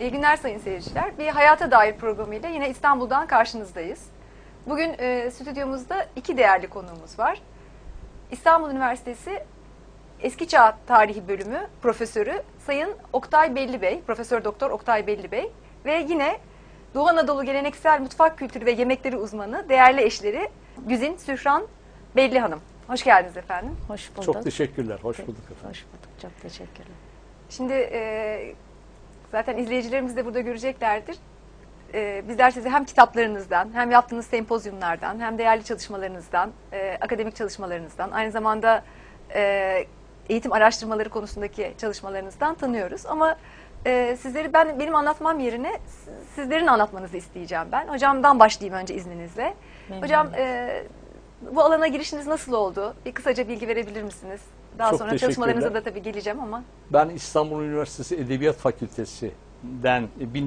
İyi günler sayın seyirciler. Bir hayata dair programıyla yine İstanbul'dan karşınızdayız. Bugün stüdyomuzda iki değerli konuğumuz var. İstanbul Üniversitesi Eski Çağ Tarihi Bölümü Profesörü Sayın Oktay Belli Bey, Profesör Doktor Oktay Belli Bey ve yine Doğu Anadolu Geleneksel Mutfak Kültürü ve Yemekleri uzmanı değerli eşleri Güzin Sühran Belli Hanım. Hoş geldiniz efendim. Hoş bulduk. Çok teşekkürler. Hoş bulduk efendim. Hoş bulduk. Çok teşekkürler. Şimdi zaten izleyicilerimiz de burada göreceklerdir. Bizler sizi hem kitaplarınızdan, hem yaptığınız sempozyumlardan, hem değerli çalışmalarınızdan, akademik çalışmalarınızdan, aynı zamanda eğitim araştırmaları konusundaki çalışmalarınızdan tanıyoruz. Ama sizleri benim anlatmam yerine sizlerin anlatmanızı isteyeceğim ben. Hocamdan başlayayım önce izninizle. Memnun Hocam bu alana girişiniz nasıl oldu? Bir kısaca bilgi verebilir misiniz? Daha Çok sonra çalışmalarınıza da tabii geleceğim ama. Ben İstanbul Üniversitesi Edebiyat Fakültesi'den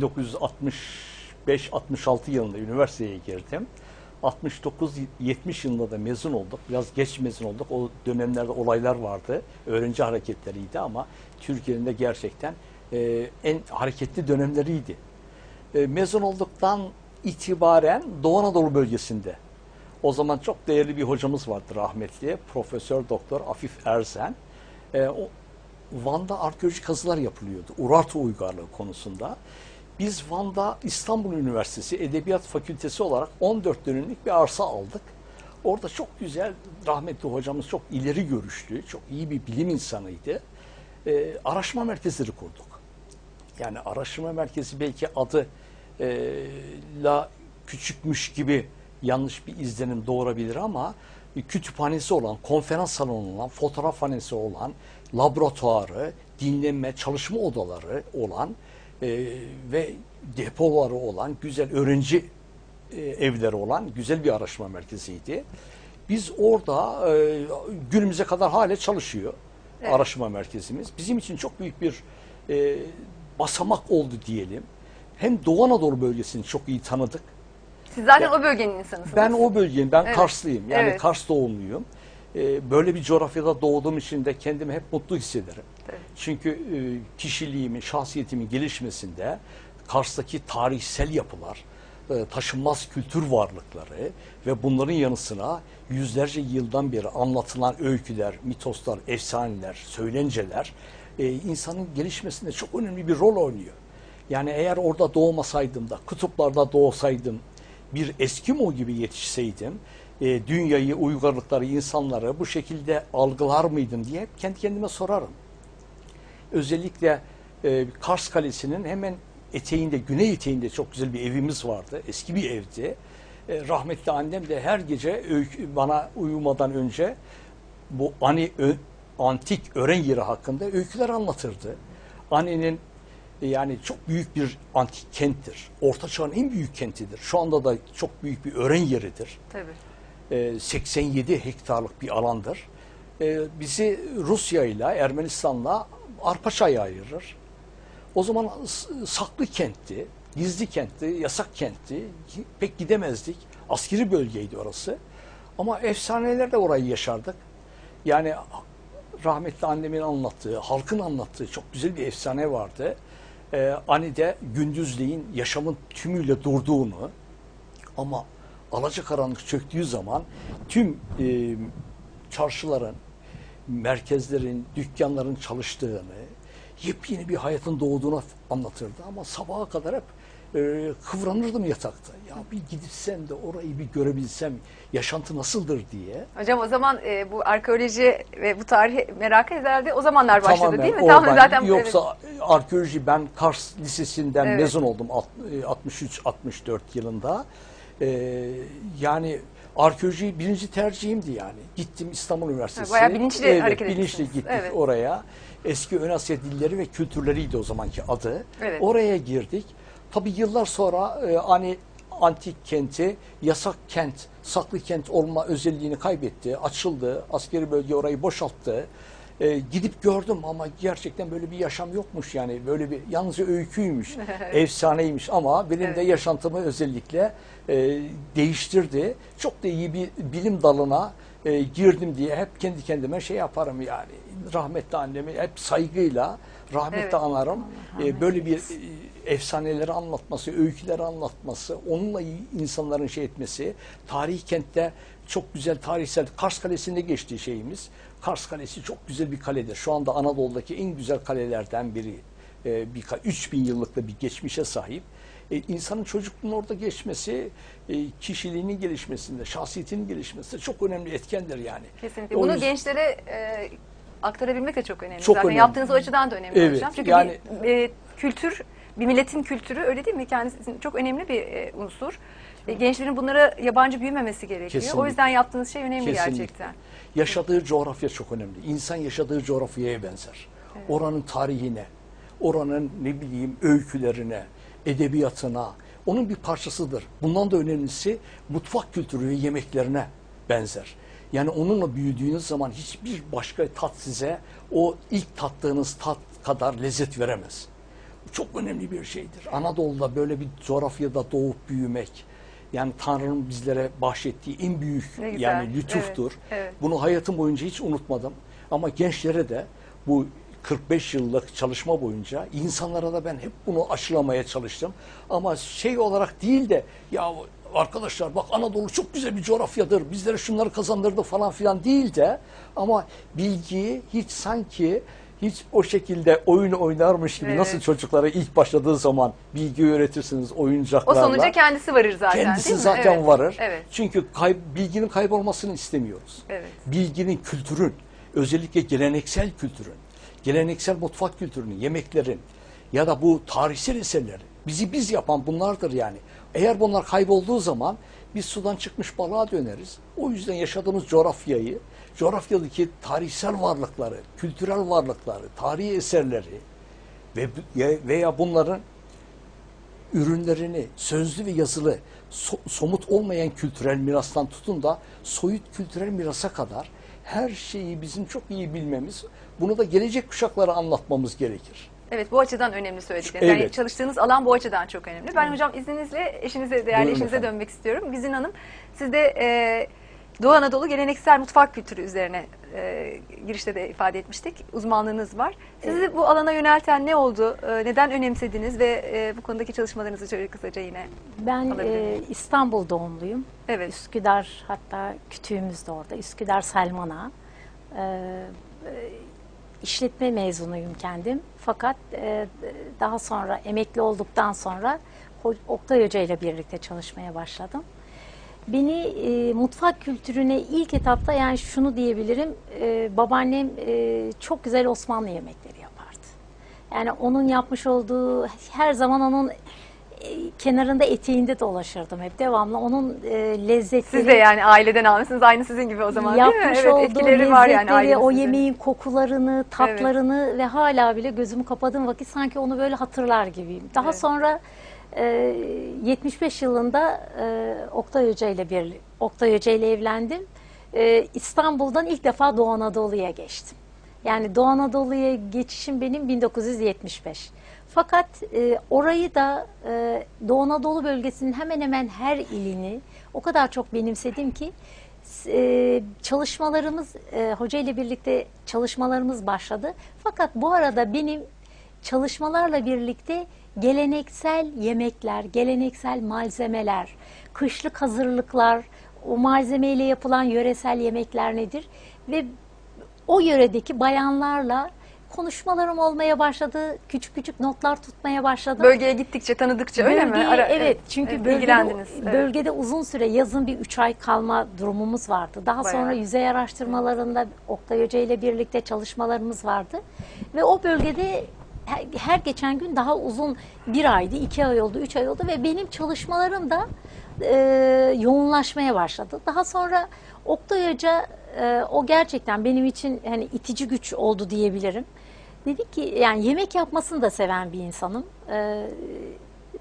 1965-66 yılında üniversiteye girdim. 69-70 yılında da mezun olduk. Biraz geç mezun olduk. O dönemlerde olaylar vardı. Öğrenci hareketleriydi ama Türkiye'nin de gerçekten en hareketli dönemleriydi. Mezun olduktan itibaren Doğu Anadolu bölgesinde o zaman çok değerli bir hocamız vardı rahmetli. Profesör Doktor Afif Erzen. Van'da arkeolojik kazılar yapılıyordu. Urartu uygarlığı konusunda. Biz Van'da İstanbul Üniversitesi Edebiyat Fakültesi olarak 14 dönümlük bir arsa aldık. Orada çok güzel, rahmetli hocamız çok ileri görüşlü, çok iyi bir bilim insanıydı. Araştırma merkezleri kurduk. Yani araştırma merkezi belki adı küçükmüş gibi yanlış bir izlenim doğurabilir ama kütüphanesi olan, konferans salonu olan, fotoğrafhanesi olan, laboratuvarı, dinlenme, çalışma odaları olan ve depoları olan, güzel öğrenci evleri olan güzel bir araştırma merkeziydi. Biz orada günümüze kadar hala çalışıyor araştırma merkezimiz. Bizim için çok büyük bir basamak oldu diyelim. Hem Doğu Anadolu bölgesini çok iyi tanıdık. Siz zaten o bölgenin insanısınız. Ben o bölgenin, ben Evet. Karslıyım. Yani Evet. Kars doğumluyum. Böyle bir coğrafyada doğduğum için de kendimi hep mutlu hissederim. Evet. Çünkü kişiliğimin, şahsiyetimin gelişmesinde Kars'taki tarihsel yapılar, taşınmaz kültür varlıkları ve bunların yanı sıra yüzlerce yıldan beri anlatılan öyküler, mitoslar, efsaneler, söylenceler insanın gelişmesinde çok önemli bir rol oynuyor. Yani eğer orada doğmasaydım da, kutuplarda doğsaydım, bir Eskimo gibi yetişseydim, dünyayı, uygarlıkları, insanları bu şekilde algılar mıydım diye hep kendi kendime sorarım. Özellikle Kars Kalesi'nin hemen eteğinde, güney eteğinde çok güzel bir evimiz vardı. Eski bir evdi. Rahmetli annem de her gece bana uyumadan önce bu antik ören yeri hakkında öyküler anlatırdı. Annenin yani çok büyük bir antik kenttir. Orta Çağ'ın en büyük kentidir. Şu anda da çok büyük bir ören yeridir. Tabii. 87 hektarlık bir alandır. Bizi Rusya ile Ermenistan'la Arpaçay'a ayırır. O zaman saklı kentti, gizli kentti, yasak kentti. Pek gidemezdik. Askeri bölgeydi orası. Ama efsanelerle orayı yaşardık. Yani rahmetli annemin anlattığı, halkın anlattığı çok güzel bir efsane vardı. Anide gündüzleyin yaşamın tümüyle durduğunu ama alacakaranlık çöktüğü zaman tüm çarşıların, merkezlerin, dükkanların çalıştığını, yepyeni bir hayatın doğduğunu anlatırdı. Ama sabaha kadar hep kıvranırdım yatakta. Ya bir gitsem de orayı bir görebilsem, yaşantı nasıldır diye. Hocam o zaman bu arkeoloji ve bu tarihi merak herhalde o zamanlar başladı Tamamen değil mi? oradan. Tam zaten Yoksa arkeoloji, ben Kars Lisesi'nden Evet. mezun oldum 63-64 yılında. Yani arkeoloji birinci tercihimdi yani. Gittim İstanbul Üniversitesi. Bayağı bilinçli hareket bilinçli etmişsiniz. gittik Evet. oraya. Eski Ön Asya dilleri ve kültürleriydi o zamanki adı. Evet. Oraya girdik. Tabii yıllar sonra antik kenti, yasak kent, saklı kent olma özelliğini kaybetti. Açıldı. Askeri bölge orayı boşalttı. Gidip gördüm ama gerçekten böyle bir yaşam yokmuş yani. Böyle bir yalnızca öyküymüş, efsaneymiş ama benim de yaşantımı özellikle değiştirdi. Çok da iyi bir bilim dalına girdim diye hep kendi kendime şey yaparım yani. Rahmetli annemi hep saygıyla rahmetle Evet. anarım. rahmet Böyle bir eylesin. efsaneleri anlatması, öyküleri anlatması, onunla insanların şey etmesi, tarihi kentte çok güzel tarihsel, Kars Kalesi'nde geçtiği şeyimiz. Kars Kalesi çok güzel bir kaledir. Şu anda Anadolu'daki en güzel kalelerden biri. 3000 yıllık da bir geçmişe sahip. İnsanın çocukluğunun orada geçmesi, kişiliğinin gelişmesinde, şahsiyetinin gelişmesinde çok önemli etkendir yani. Kesinlikle. O Bunu yüzden- gençlere aktarabilmek de çok önemli. Çok Zaten önemli. yaptığınız o açıdan da önemli Evet, hocam. Çünkü yani- bir kültür, bir milletin kültürü öyle değil mi? Kendisi çok önemli bir unsur. Gençlerin bunlara yabancı büyümemesi gerekiyor. Kesinlikle. O yüzden yaptığınız şey önemli Kesinlikle. gerçekten. Yaşadığı coğrafya çok önemli. İnsan yaşadığı coğrafyaya benzer. Oranın tarihine, oranın ne bileyim öykülerine, edebiyatına, onun bir parçasıdır. Bundan da önemlisi mutfak kültürü ve yemeklerine benzer. Yani onunla büyüdüğünüz zaman hiçbir başka tat size o ilk tattığınız tat kadar lezzet veremez. Bu çok önemli bir şeydir. Anadolu'da böyle bir coğrafyada doğup büyümek, yani Tanrı'nın bizlere bahşettiği en büyük Ne güzel. yani lütuftur. Evet, evet. Bunu hayatım boyunca hiç unutmadım. Ama gençlere de bu 45 yıllık çalışma boyunca insanlara da ben hep bunu aşılamaya çalıştım. Ama şey olarak değil de ya arkadaşlar bak Anadolu çok güzel bir coğrafyadır, bizlere şunları kazandırdı falan filan değil de ama bilgiyi hiç sanki hiç o şekilde oyun oynarmış gibi Evet. nasıl çocuklara ilk başladığı zaman bilgi öğretirsiniz O oyuncaklarla. sonuca kendisi varır zaten Kendisi değil mi? zaten Evet. varır. Evet. Çünkü bilginin kaybolmasını istemiyoruz. Evet. Bilginin, kültürün, özellikle geleneksel kültürün, geleneksel mutfak kültürünün, yemeklerin ya da bu tarihsel eserleri bizi biz yapan bunlardır yani. Eğer bunlar kaybolduğu zaman biz sudan çıkmış balığa döneriz. O yüzden yaşadığımız coğrafyayı, coğrafyadaki tarihsel varlıkları, kültürel varlıkları, tarihi eserleri veya bunların ürünlerini sözlü ve yazılı somut olmayan kültürel mirastan tutun da soyut kültürel mirasa kadar her şeyi bizim çok iyi bilmemiz, bunu da gelecek kuşaklara anlatmamız gerekir. Evet, bu açıdan önemli söyledikleriniz. Yani Evet. çalıştığınız alan bu açıdan çok önemli. Ben hocam izninizle değerli Buyurun eşinize efendim. dönmek istiyorum. Güzin Hanım, siz de Doğu Anadolu geleneksel mutfak kültürü üzerine girişte de ifade etmiştik. Uzmanlığınız var. Sizi bu alana yönelten ne oldu? Neden önemsediniz ve bu konudaki çalışmalarınızı şöyle kısaca yine Ben alabilir miyim? İstanbul doğumluyum. Evet. Üsküdar, hatta kütüğümüz de orada. Üsküdar Selmana. İşletme mezunuyum kendim. Fakat daha sonra emekli olduktan sonra Oktay Hoca ile birlikte çalışmaya başladım. Beni mutfak kültürüne ilk etapta, yani şunu diyebilirim, babaannem çok güzel Osmanlı yemekleri yapardı. Yani onun yapmış olduğu, her zaman onun kenarında, eteğinde dolaşırdım hep devamlı. Onun lezzetleri, Siz de yani aileden almışsınız. Aynı sizin gibi o zaman değil mi? yapmış Evet, olduğu etkileri var yani lezzetleri, o ailenizin. yemeğin kokularını, tatlarını ve hala bile gözümü kapadığım vakit sanki onu böyle hatırlar gibiyim. Daha Evet. sonra 75 yılında Oktay Hoca ile evlendim. İstanbul'dan ilk defa Doğu Anadolu'ya geçtim. Yani Doğu Anadolu'ya geçişim benim 1975. Fakat orayı da Doğu Anadolu bölgesinin hemen hemen her ilini o kadar çok benimsedim ki çalışmalarımız, hoca ile birlikte çalışmalarımız başladı. Fakat bu arada benim çalışmalarla birlikte geleneksel yemekler, geleneksel malzemeler, kışlık hazırlıklar, o malzemeyle yapılan yöresel yemekler nedir? Ve o yöredeki bayanlarla konuşmalarım olmaya başladı. Küçük küçük notlar tutmaya başladım. Bölgeye gittikçe, tanıdıkça öyle mi? Evet, çünkü evet, bölgede, ilgilendiniz. Evet. bölgede uzun süre, yazın bir 3 ay kalma durumumuz vardı. Daha Bayağı. sonra yüzey araştırmalarında Oktay Hoca ile birlikte çalışmalarımız vardı. Ve o bölgede her geçen gün daha uzun, 1 aydı, 2 ay oldu, 3 ay oldu ve benim çalışmalarım da yoğunlaşmaya başladı. Daha sonra Oktay Hoca, o gerçekten benim için hani itici güç oldu diyebilirim. Dedi ki, yani yemek yapmasını da seven bir insanım.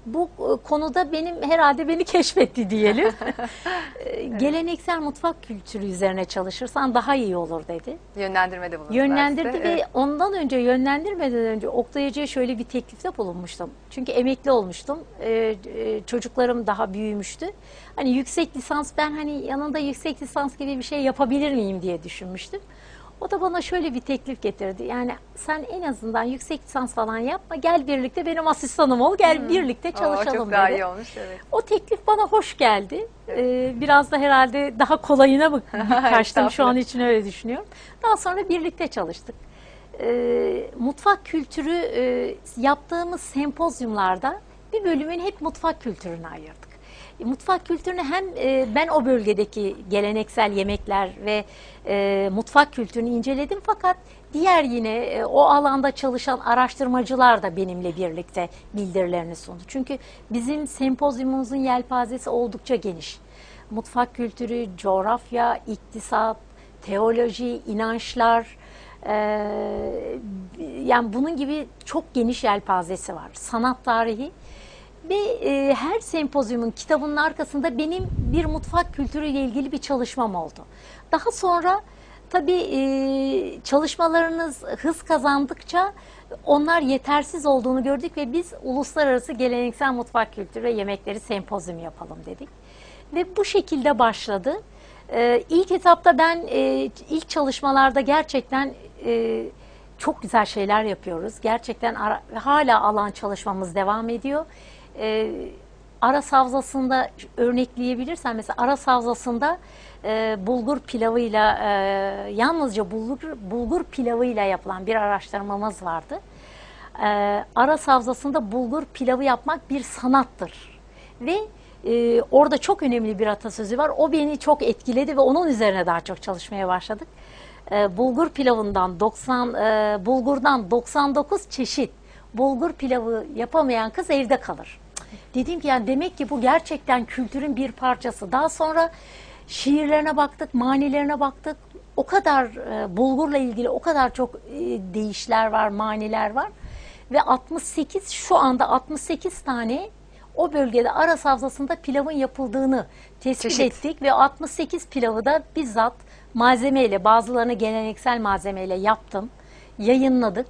bu konuda herhalde beni keşfetti diyelim. Geleneksel mutfak kültürü üzerine çalışırsan daha iyi olur dedi. Yönlendirmede bulundu. Yönlendirdi ve Evet. ondan önce, yönlendirmeden önce Oktay Hoca'ya şöyle bir teklifte bulunmuştum. Çünkü emekli olmuştum. Çocuklarım daha büyümüştü. Hani yüksek lisans, ben hani yanında yüksek lisans gibi bir şey yapabilir miyim diye düşünmüştüm. O da bana şöyle bir teklif getirdi. Yani sen en azından yüksek lisans falan yapma. Gel birlikte benim asistanım ol. Gel birlikte çalışalım çok daha dedi. iyi olmuş. Evet. O teklif bana hoş geldi. Biraz da herhalde daha kolayına kaçtım. Şu an için öyle düşünüyorum. Daha sonra birlikte çalıştık. Mutfak kültürü yaptığımız sempozyumlarda bir bölümün hep mutfak kültürüne ayırdık. Mutfak kültürünü hem ben o bölgedeki geleneksel yemekler ve mutfak kültürünü inceledim, fakat diğer yine o alanda çalışan araştırmacılar da benimle birlikte bildirilerini sundu. Çünkü bizim sempozyumumuzun yelpazesi oldukça geniş. Mutfak kültürü, coğrafya, iktisat, teoloji, inançlar, yani bunun gibi çok geniş yelpazesi var. Sanat tarihi. Ve her sempozyumun kitabının arkasında benim bir mutfak kültürüyle ilgili bir çalışmam oldu. Daha sonra tabii çalışmalarınız hız kazandıkça onlar yetersiz olduğunu gördük ve biz uluslararası geleneksel mutfak kültürü ve yemekleri sempozyumu yapalım dedik. Ve bu şekilde başladı. İlk etapta ben ilk çalışmalarda gerçekten çok güzel şeyler yapıyoruz. Gerçekten hala alan çalışmamız devam ediyor. Aras Havzası'nda örnekleyebilirsen, mesela Aras Havzası'nda bulgur pilavıyla yalnızca bulgur pilavıyla yapılan bir araştırmamız vardı. Aras Havzası'nda bulgur pilavı yapmak bir sanattır ve orada çok önemli bir atasözü var. O beni çok etkiledi ve onun üzerine daha çok çalışmaya başladık. Bulgur pilavından bulgurdan 99 çeşit bulgur pilavı yapamayan kız evde kalır. Dedim ki yani demek ki bu gerçekten kültürün bir parçası. Daha sonra şiirlerine baktık, manilerine baktık. O kadar bulgurla ilgili o kadar çok deyişler var, maniler var. Ve şu anda 68 tane o bölgede Aras Havzası'nda pilavın yapıldığını tespit ettik. Ve 68 pilavı da bizzat malzemeyle, bazılarını geleneksel malzemeyle yaptım, yayınladık.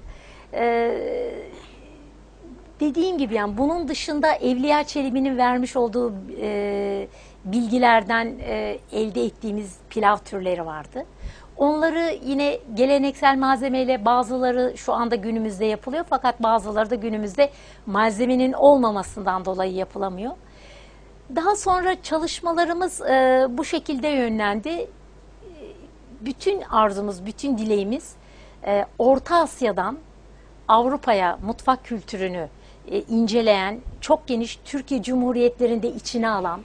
Dediğim gibi yani bunun dışında Evliya Çelebi'nin vermiş olduğu bilgilerden elde ettiğimiz pilav türleri vardı. Onları yine geleneksel malzemeyle, bazıları şu anda günümüzde yapılıyor, fakat bazıları da günümüzde malzemenin olmamasından dolayı yapılamıyor. Daha sonra çalışmalarımız bu şekilde yönlendi. Bütün arzumuz, bütün dileğimiz Orta Asya'dan Avrupa'ya mutfak kültürünü inceleyen, çok geniş Türkiye Cumhuriyetlerinde içine alan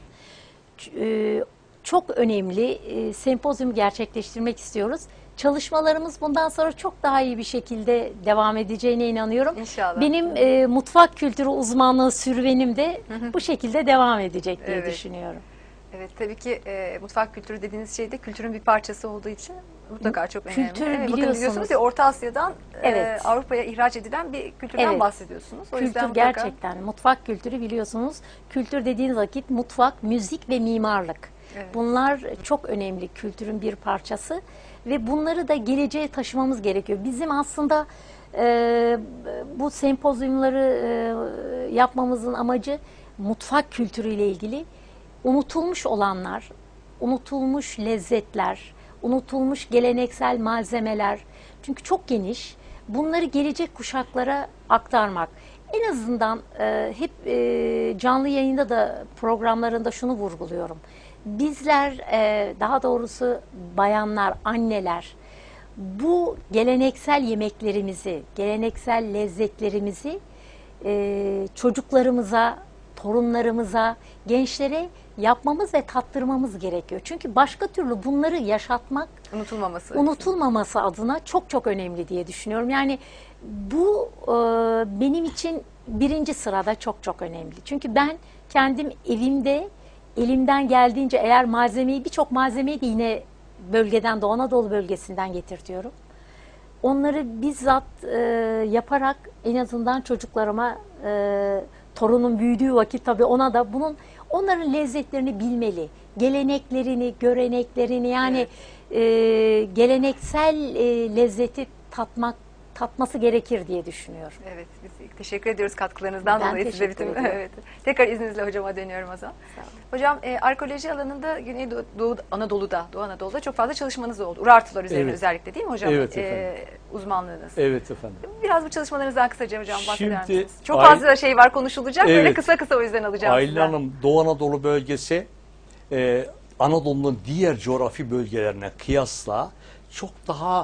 çok önemli sempozyum gerçekleştirmek istiyoruz. Çalışmalarımız bundan sonra çok daha iyi bir şekilde devam edeceğine inanıyorum. İnşallah. Benim mutfak kültürü uzmanlığı serüvenim de bu şekilde devam edecek diye düşünüyorum. Evet, tabii ki mutfak kültürü dediğiniz şey de kültürün bir parçası olduğu için mutlaka çok önemli. Kültür Bakın biliyorsunuz diyorsunuz ya, Orta Asya'dan Avrupa'ya ihraç edilen bir kültürden bahsediyorsunuz. O yüzden kültür gerçekten, mutfak kültürü biliyorsunuz. Kültür dediğiniz vakit mutfak, müzik ve mimarlık. Evet. Bunlar çok önemli, kültürün bir parçası ve bunları da geleceğe taşımamız gerekiyor. Bizim aslında bu sempozyumları yapmamızın amacı mutfak kültürüyle ilgili unutulmuş olanlar, unutulmuş lezzetler, unutulmuş geleneksel malzemeler. Çünkü çok geniş. Bunları gelecek kuşaklara aktarmak. En azından hep canlı yayında da programlarında şunu vurguluyorum. Bizler, daha doğrusu bayanlar, anneler, bu geleneksel yemeklerimizi, geleneksel lezzetlerimizi çocuklarımıza, torunlarımıza, gençlere yapmamız ve tattırmamız gerekiyor. Çünkü başka türlü bunları yaşatmak, unutulmaması adına çok çok önemli diye düşünüyorum. Yani bu benim için birinci sırada çok çok önemli. Çünkü ben kendim evimde elimden geldiğince, eğer birçok malzemeyi de yine bölgeden, Doğu Anadolu bölgesinden getirtiyorum. Onları bizzat yaparak en azından çocuklarıma torunun büyüdüğü vakit tabii ona da onların lezzetlerini bilmeli. Geleneklerini, göreneklerini yani geleneksel lezzeti tatması gerekir diye düşünüyorum. Evet, biz teşekkür ediyoruz katkılarınızdan Ben dolayı size teşekkür bütün. ediyorum. Evet. Tekrar izninizle hocama dönüyorum o zaman. Sağ olun. Hocam arkeoloji alanında Güneydoğu Anadolu'da çok fazla çalışmanız oldu. Urartular üzerine Evet. özellikle değil mi hocam? Evet efendim. Uzmanlığınız. Evet efendim. Biraz bu çalışmalarınızdan kısaca hocam bahseder Şimdi misiniz? Çok fazla şey var konuşulacak. Böyle Evet. kısa kısa o yüzden alacağım Aylin sizden. Hanım, Doğu Anadolu bölgesi Anadolu'nun diğer coğrafi bölgelerine kıyasla çok daha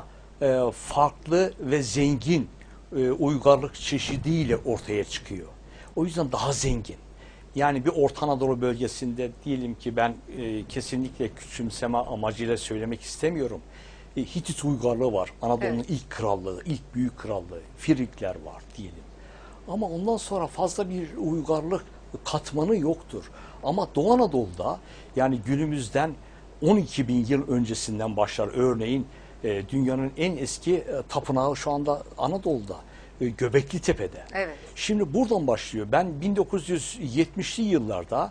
farklı ve zengin uygarlık çeşidiyle ortaya çıkıyor. O yüzden daha zengin. Yani bir Orta Anadolu bölgesinde diyelim ki ben kesinlikle küçümseme amacıyla söylemek istemiyorum. Hitit uygarlığı var. Anadolu'nun Evet. ilk krallığı, ilk büyük krallığı. Firikler var diyelim. Ama ondan sonra fazla bir uygarlık katmanı yoktur. Ama Doğu Anadolu'da yani günümüzden 12 bin yıl öncesinden başlar. Örneğin dünyanın en eski tapınağı şu anda Anadolu'da. Göbekli Tepe'de. Evet. Şimdi buradan başlıyor. Ben 1970'li yıllarda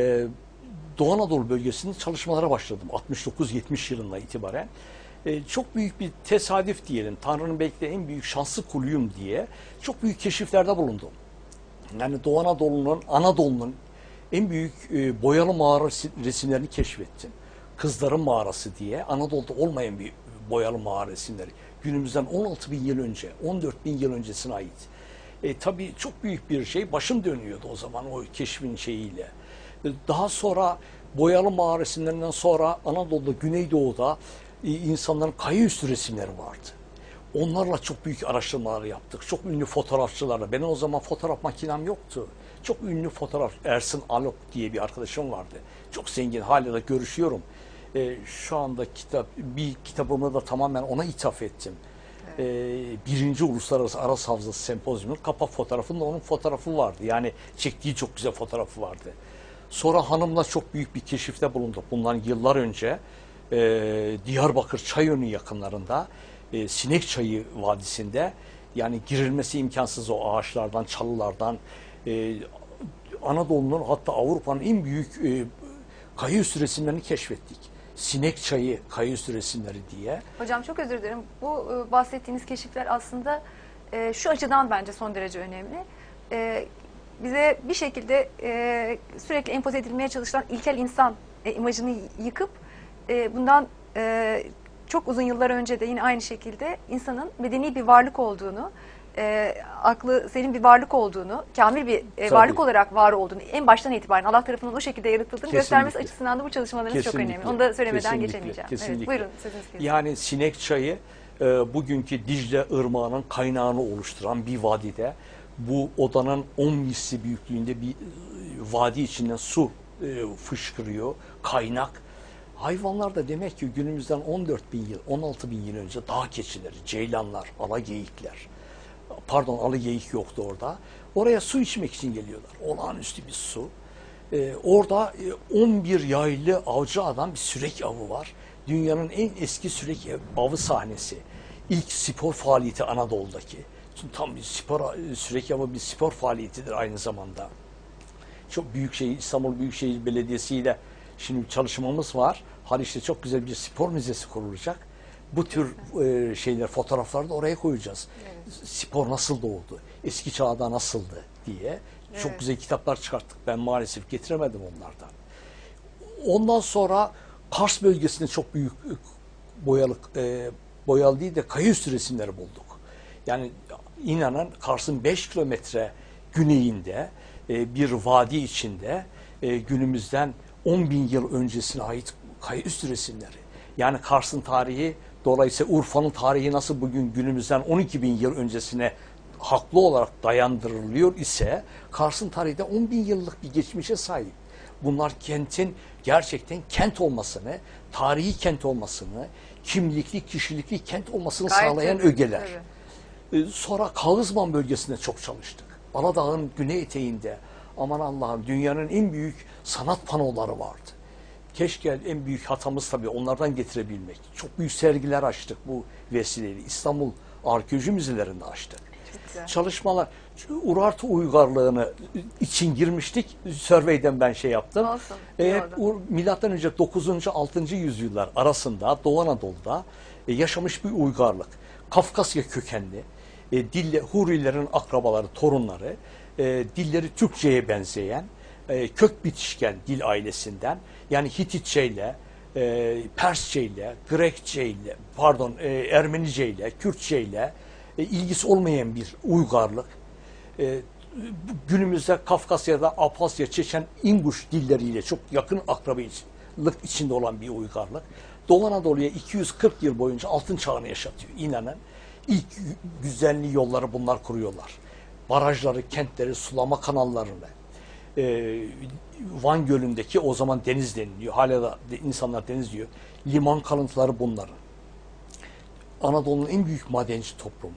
Doğu Anadolu bölgesinde çalışmalara başladım. 69-70 yılına itibaren. Çok büyük bir tesadüf diyelim. Tanrı'nın belki de en büyük şanslı kuluyum diye çok büyük keşiflerde bulundum. Yani Doğu Anadolu'nun en büyük boyalı mağara resimlerini keşfettim. Kızların Mağarası diye Anadolu'da olmayan bir boyalı mağara resimleri. Günümüzden 16 bin yıl önce, 14 bin yıl öncesine ait. Tabii çok büyük bir şey. Başım dönüyordu o zaman o keşfin şeyiyle. Daha sonra boyalı mağara resimlerinden sonra Anadolu'da, Güneydoğu'da insanların kayıüstü resimleri vardı. Onlarla çok büyük araştırmalar yaptık. Çok ünlü fotoğrafçılarla. Benim o zaman fotoğraf makinem yoktu. Çok ünlü fotoğraf Ersin Alok diye bir arkadaşım vardı. Çok zengin, hala da görüşüyorum. Şu anda bir kitabımı da tamamen ona ithaf ettim. Birinci Uluslararası Aras Hafızası Sempozyumu kapak fotoğrafında onun fotoğrafı vardı. Yani çektiği çok güzel fotoğrafı vardı. Sonra hanımla çok büyük bir keşifte bulunduk. Bundan yıllar önce Diyarbakır Çayönü yakınlarında Sinekçayı Vadisi'nde yani girilmesi imkansız o ağaçlardan, çalılardan Anadolu'nun hatta Avrupa'nın en büyük kayıüstü resimlerini keşfettik. Sinekçayı kayıüstü resimleri diye. Hocam çok özür dilerim. Bu bahsettiğiniz keşifler aslında şu açıdan bence son derece önemli. Bize bir şekilde sürekli empoze edilmeye çalışılan ilkel insan imajını yıkıp bundan çok uzun yıllar önce de yine aynı şekilde insanın medeni bir varlık olduğunu, aklı senin bir varlık olduğunu, kamil bir varlık olarak var olduğunu en baştan itibaren Allah tarafından o şekilde yaratıldığını göstermesi açısından da bu çalışmalarınız çok önemli. Onu da söylemeden geçemeyeceğim. Kesinlikle. Evet, buyurun sözünüz kesin. Yani Sinekçayı bugünkü Dicle Irmağı'nın kaynağını oluşturan bir vadide bu odanın 10 misli büyüklüğünde bir vadi içinden su fışkırıyor, kaynak. Hayvanlar da demek ki günümüzden 14 bin yıl, 16 bin yıl önce dağ keçileri, ceylanlar, alageyikler, pardon aligeyik yoktu orada. Oraya su içmek için geliyorlar. Olağanüstü bir su. Orada 11 yaylı avcı adam bir sürek avı var. Dünyanın en eski sürek avı sahnesi. İlk spor faaliyeti Anadolu'daki. Çünkü tam bir sürek avı bir spor faaliyetidir aynı zamanda. Çok Büyükşehir, İstanbul Büyükşehir Belediyesi ile şimdi çalışmamız var. Haliç'te çok güzel bir spor müzesi kurulacak. Bu tür fotoğrafları da oraya koyacağız. Evet. Spor nasıl doğdu? Eski çağda nasıldı diye. Evet. Çok güzel kitaplar çıkarttık. Ben maalesef getiremedim onlardan. Ondan sonra Kars bölgesinde çok büyük boyalı değil de kayıüstü resimleri bulduk. Yani inanın Kars'ın 5 kilometre güneyinde bir vadi içinde günümüzden 10 bin yıl öncesine ait kayıüstü resimleri. Yani Kars'ın tarihi dolayısıyla Urfa'nın tarihi nasıl bugün günümüzden 12 bin yıl öncesine haklı olarak dayandırılıyor ise Kars'ın tarihi de 10 bin yıllık bir geçmişe sahip. Bunlar kentin gerçekten kent olmasını, tarihi kent olmasını, kimlikli, kişilikli kent olmasını sağlayan ögeler. Sonra Kağızman bölgesinde çok çalıştık. Aladağ'ın güney eteğinde aman Allah'ım dünyanın en büyük sanat panoları vardı. Keşke en büyük hatamız tabii onlardan getirebilmek. Çok büyük sergiler açtık bu vesileyle. İstanbul Arkeoloji Müzelerinde açtık. güzel. çalışmalar, Urartu uygarlığını için girmiştik. Survey'den ben şey yaptım. Olsun, iyi oldu. Milattan önce 9. 6. yüzyıllar arasında Doğu Anadolu'da yaşamış bir uygarlık. Kafkasya kökenli, Hurilerin akrabaları, torunları, dilleri Türkçe'ye benzeyen, kök bitişken dil ailesinden, yani Hititçe ile, Persçe ile, Grekçe ile, Ermenice ile, Kürtçe ile ilgisi olmayan bir uygarlık. Günümüzde Kafkasya'da Abhazya, Çeçen, İnguş dilleriyle çok yakın akrabalık içinde olan bir uygarlık. Doğu Anadolu'ya 240 yıl boyunca altın çağını yaşatıyor. İnanın ilk güzenli yolları bunlar kuruyorlar. Barajları, kentleri, sulama kanallarını, Van Gölü'ndeki, o zaman deniz deniliyor. Hala da insanlar deniz diyor. Liman kalıntıları bunların. Anadolu'nun en büyük madenci toplumu.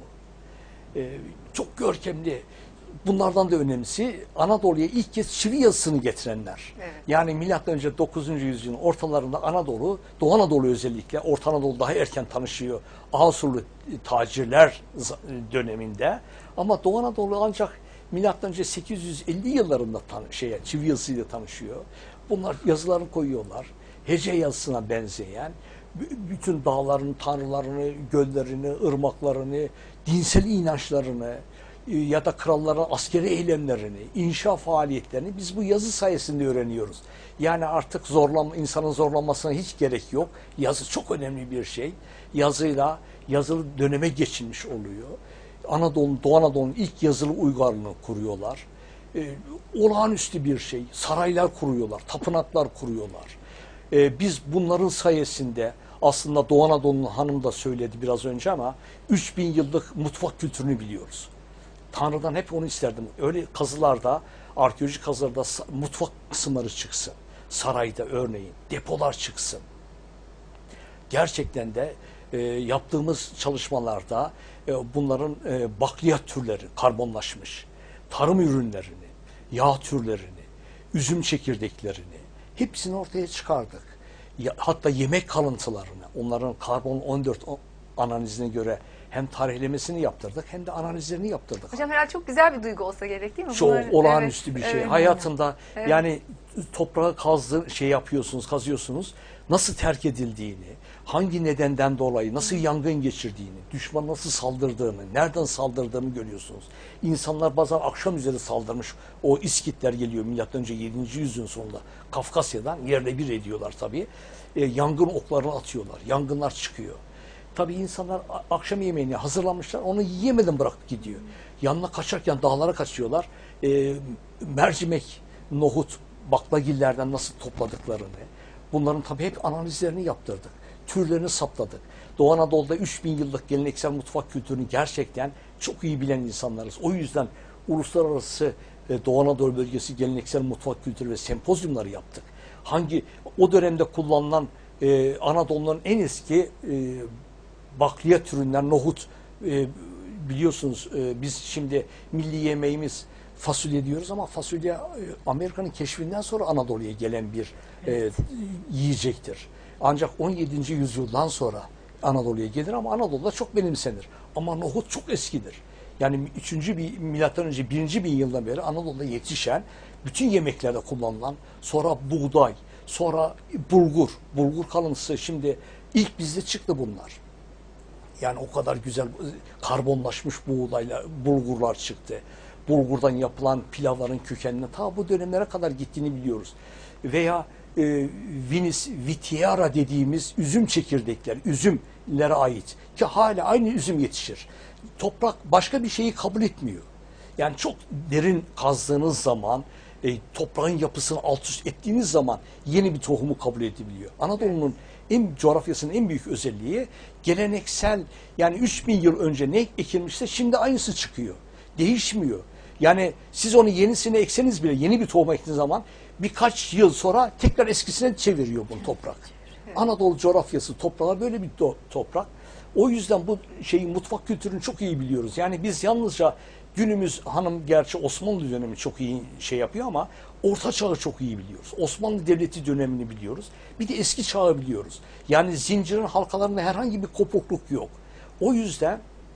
Çok görkemli. Bunlardan da önemlisi Anadolu'ya ilk kez çivi yazısını getirenler. Evet. Yani milattan önce 9. yüzyılın ortalarında Anadolu, Doğu Anadolu özellikle, Orta Anadolu daha erken tanışıyor. Asurlu tacirler döneminde. Ama Doğu Anadolu ancak milattan önce 850 yıllarında çivi yazısıyla tanışıyor. Bunlar yazılarını koyuyorlar. Hece yazısına benzeyen bütün dağların, tanrılarını, göllerini, ırmaklarını, dinsel inançlarını ya da kralların askeri eylemlerini, inşa faaliyetlerini biz bu yazı sayesinde öğreniyoruz. Yani artık insanın zorlanmasına hiç gerek yok. Yazı çok önemli bir şey. Yazıyla yazılı döneme geçilmiş oluyor. Doğu Anadolu'nun ilk yazılı uygarlığını kuruyorlar. Olağanüstü bir şey. Saraylar kuruyorlar, tapınaklar kuruyorlar. Biz bunların sayesinde aslında Doğu Anadolu'nun, hanım da söyledi biraz önce, ama 3000 yıllık mutfak kültürünü biliyoruz. Tanrı'dan hep onu isterdim. Öyle kazılarda, arkeolojik kazılarda mutfak kısımları çıksın. Sarayda örneğin depolar çıksın. Gerçekten de yaptığımız çalışmalarda bunların bakliyat türleri, karbonlaşmış, tarım ürünlerini, yağ türlerini, üzüm çekirdeklerini hepsini ortaya çıkardık. Hatta yemek kalıntılarını, onların karbon 14 analizine göre hem tarihlemesini yaptırdık hem de analizlerini yaptırdık. Hocam herhalde çok güzel bir duygu olsa gerek değil mi? Çok olağanüstü evet, bir şey. evet. Hayatında Evet. yani toprağı kazıyorsunuz. Nasıl terk edildiğini, hangi nedenden dolayı, nasıl yangın geçirdiğini, düşman nasıl saldırdığını, nereden saldırdığını görüyorsunuz. İnsanlar bazen akşam üzeri saldırmış. O İskitler geliyor milattan önce 7. yüzyılın sonunda. Kafkasya'dan yerle bir ediyorlar tabii. Yangın oklarını atıyorlar. Yangınlar çıkıyor. Tabii insanlar akşam yemeğini hazırlamışlar, onu yiyemeden bırakıp gidiyor. Yanına kaçarken dağlara kaçıyorlar. Mercimek, nohut, baklagillerden nasıl topladıklarını, bunların tabii hep analizlerini yaptırdık. Türlerini saptadık. Doğu Anadolu'da 3000 yıllık geleneksel mutfak kültürünü gerçekten çok iyi bilen insanlarız. O yüzden uluslararası Doğu Anadolu bölgesi geleneksel mutfak kültürü ve sempozyumları yaptık. O dönemde kullanılan Anadolu'nun en eski bakliyat türünden nohut, biliyorsunuz biz şimdi milli yemeğimiz fasulye diyoruz ama fasulye Amerika'nın keşfinden sonra Anadolu'ya gelen bir yiyecektir. Ancak 17. yüzyıldan sonra Anadolu'ya gelir ama Anadolu'da çok benimsenir. Ama nohut çok eskidir. Yani milattan önce 1. bin yıldan beri Anadolu'da yetişen, bütün yemeklerde kullanılan, sonra buğday, sonra bulgur kalıntısı, şimdi ilk bizde çıktı bunlar. Yani o kadar güzel karbonlaşmış bulgurlar çıktı. Bulgurdan yapılan pilavların kökenine ta bu dönemlere kadar gittiğini biliyoruz. Veya Vinis vitiara dediğimiz üzüm çekirdekler, üzümlere ait ki hala aynı üzüm yetişir. Toprak başka bir şeyi kabul etmiyor. Yani çok derin kazdığınız zaman, toprağın yapısını alt üst ettiğiniz zaman yeni bir tohumu kabul edebiliyor. Anadolu'nun coğrafyasının en büyük özelliği geleneksel, yani 3000 yıl önce ne ekilmişse şimdi aynısı çıkıyor. Değişmiyor. Yani siz onu yenisine ekseniz bile, yeni bir tohum ektiğiniz zaman birkaç yıl sonra tekrar eskisine çeviriyor bu toprak. Anadolu coğrafyası, toprağı böyle bir toprak. O yüzden bu mutfak kültürünü çok iyi biliyoruz. Yani biz yalnızca günümüz, hanım gerçi Osmanlı dönemi çok iyi yapıyor ama Orta Çağ'ı çok iyi biliyoruz. Osmanlı Devleti dönemini biliyoruz. Bir de eski çağı biliyoruz. Yani zincirin halkalarında herhangi bir kopukluk yok. O yüzden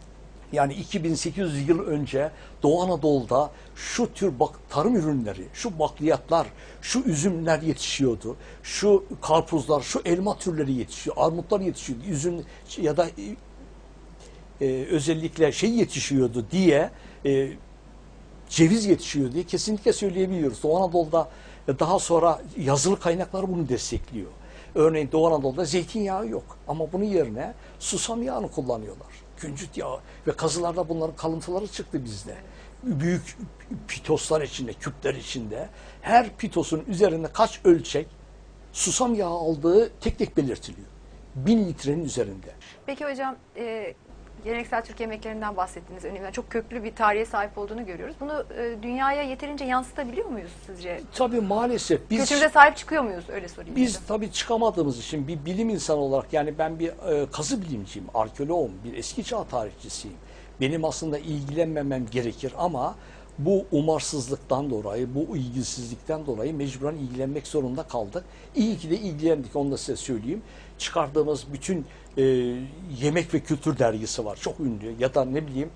Yani 2800 yıl önce Doğu Anadolu'da şu tür tarım ürünleri, şu bakliyatlar, şu üzümler yetişiyordu. Şu karpuzlar, şu elma türleri yetişiyor, armutlar yetişiyordu. Üzüm ya da özellikle şey yetişiyordu diye, ceviz yetişiyor diye kesinlikle söyleyebiliyoruz. Doğu Anadolu'da daha sonra yazılı kaynaklar bunu destekliyor. Örneğin Doğu Anadolu'da zeytinyağı yok ama bunun yerine susam yağını kullanıyorlar. Küncüt yağı ve kazılarda bunların kalıntıları çıktı bizde. Büyük pitoslar içinde, küpler içinde her pitosun üzerinde kaç ölçek susam yağı aldığı tek tek belirtiliyor. 1000 litrenin üzerinde. Peki hocam, geleneksel Türk yemeklerinden bahsettiniz. Önemli, çok köklü bir tarihe sahip olduğunu görüyoruz. Bunu dünyaya yeterince yansıtabiliyor muyuz sizce? Tabii maalesef biz... Kültürde sahip çıkıyor muyuz? Öyle sorayım. Biz tabii çıkamadığımız için bir bilim insanı olarak, yani ben bir kazı bilimciyim, arkeoloğum, bir eski çağ tarihçisiyim. Benim aslında ilgilenmemem gerekir ama bu umarsızlıktan dolayı, bu ilgisizlikten dolayı mecburen ilgilenmek zorunda kaldık. İyi ki de ilgilendik, onu da size söyleyeyim. Çıkardığımız bütün yemek ve kültür dergisi var, çok ünlü. Ya da ne bileyim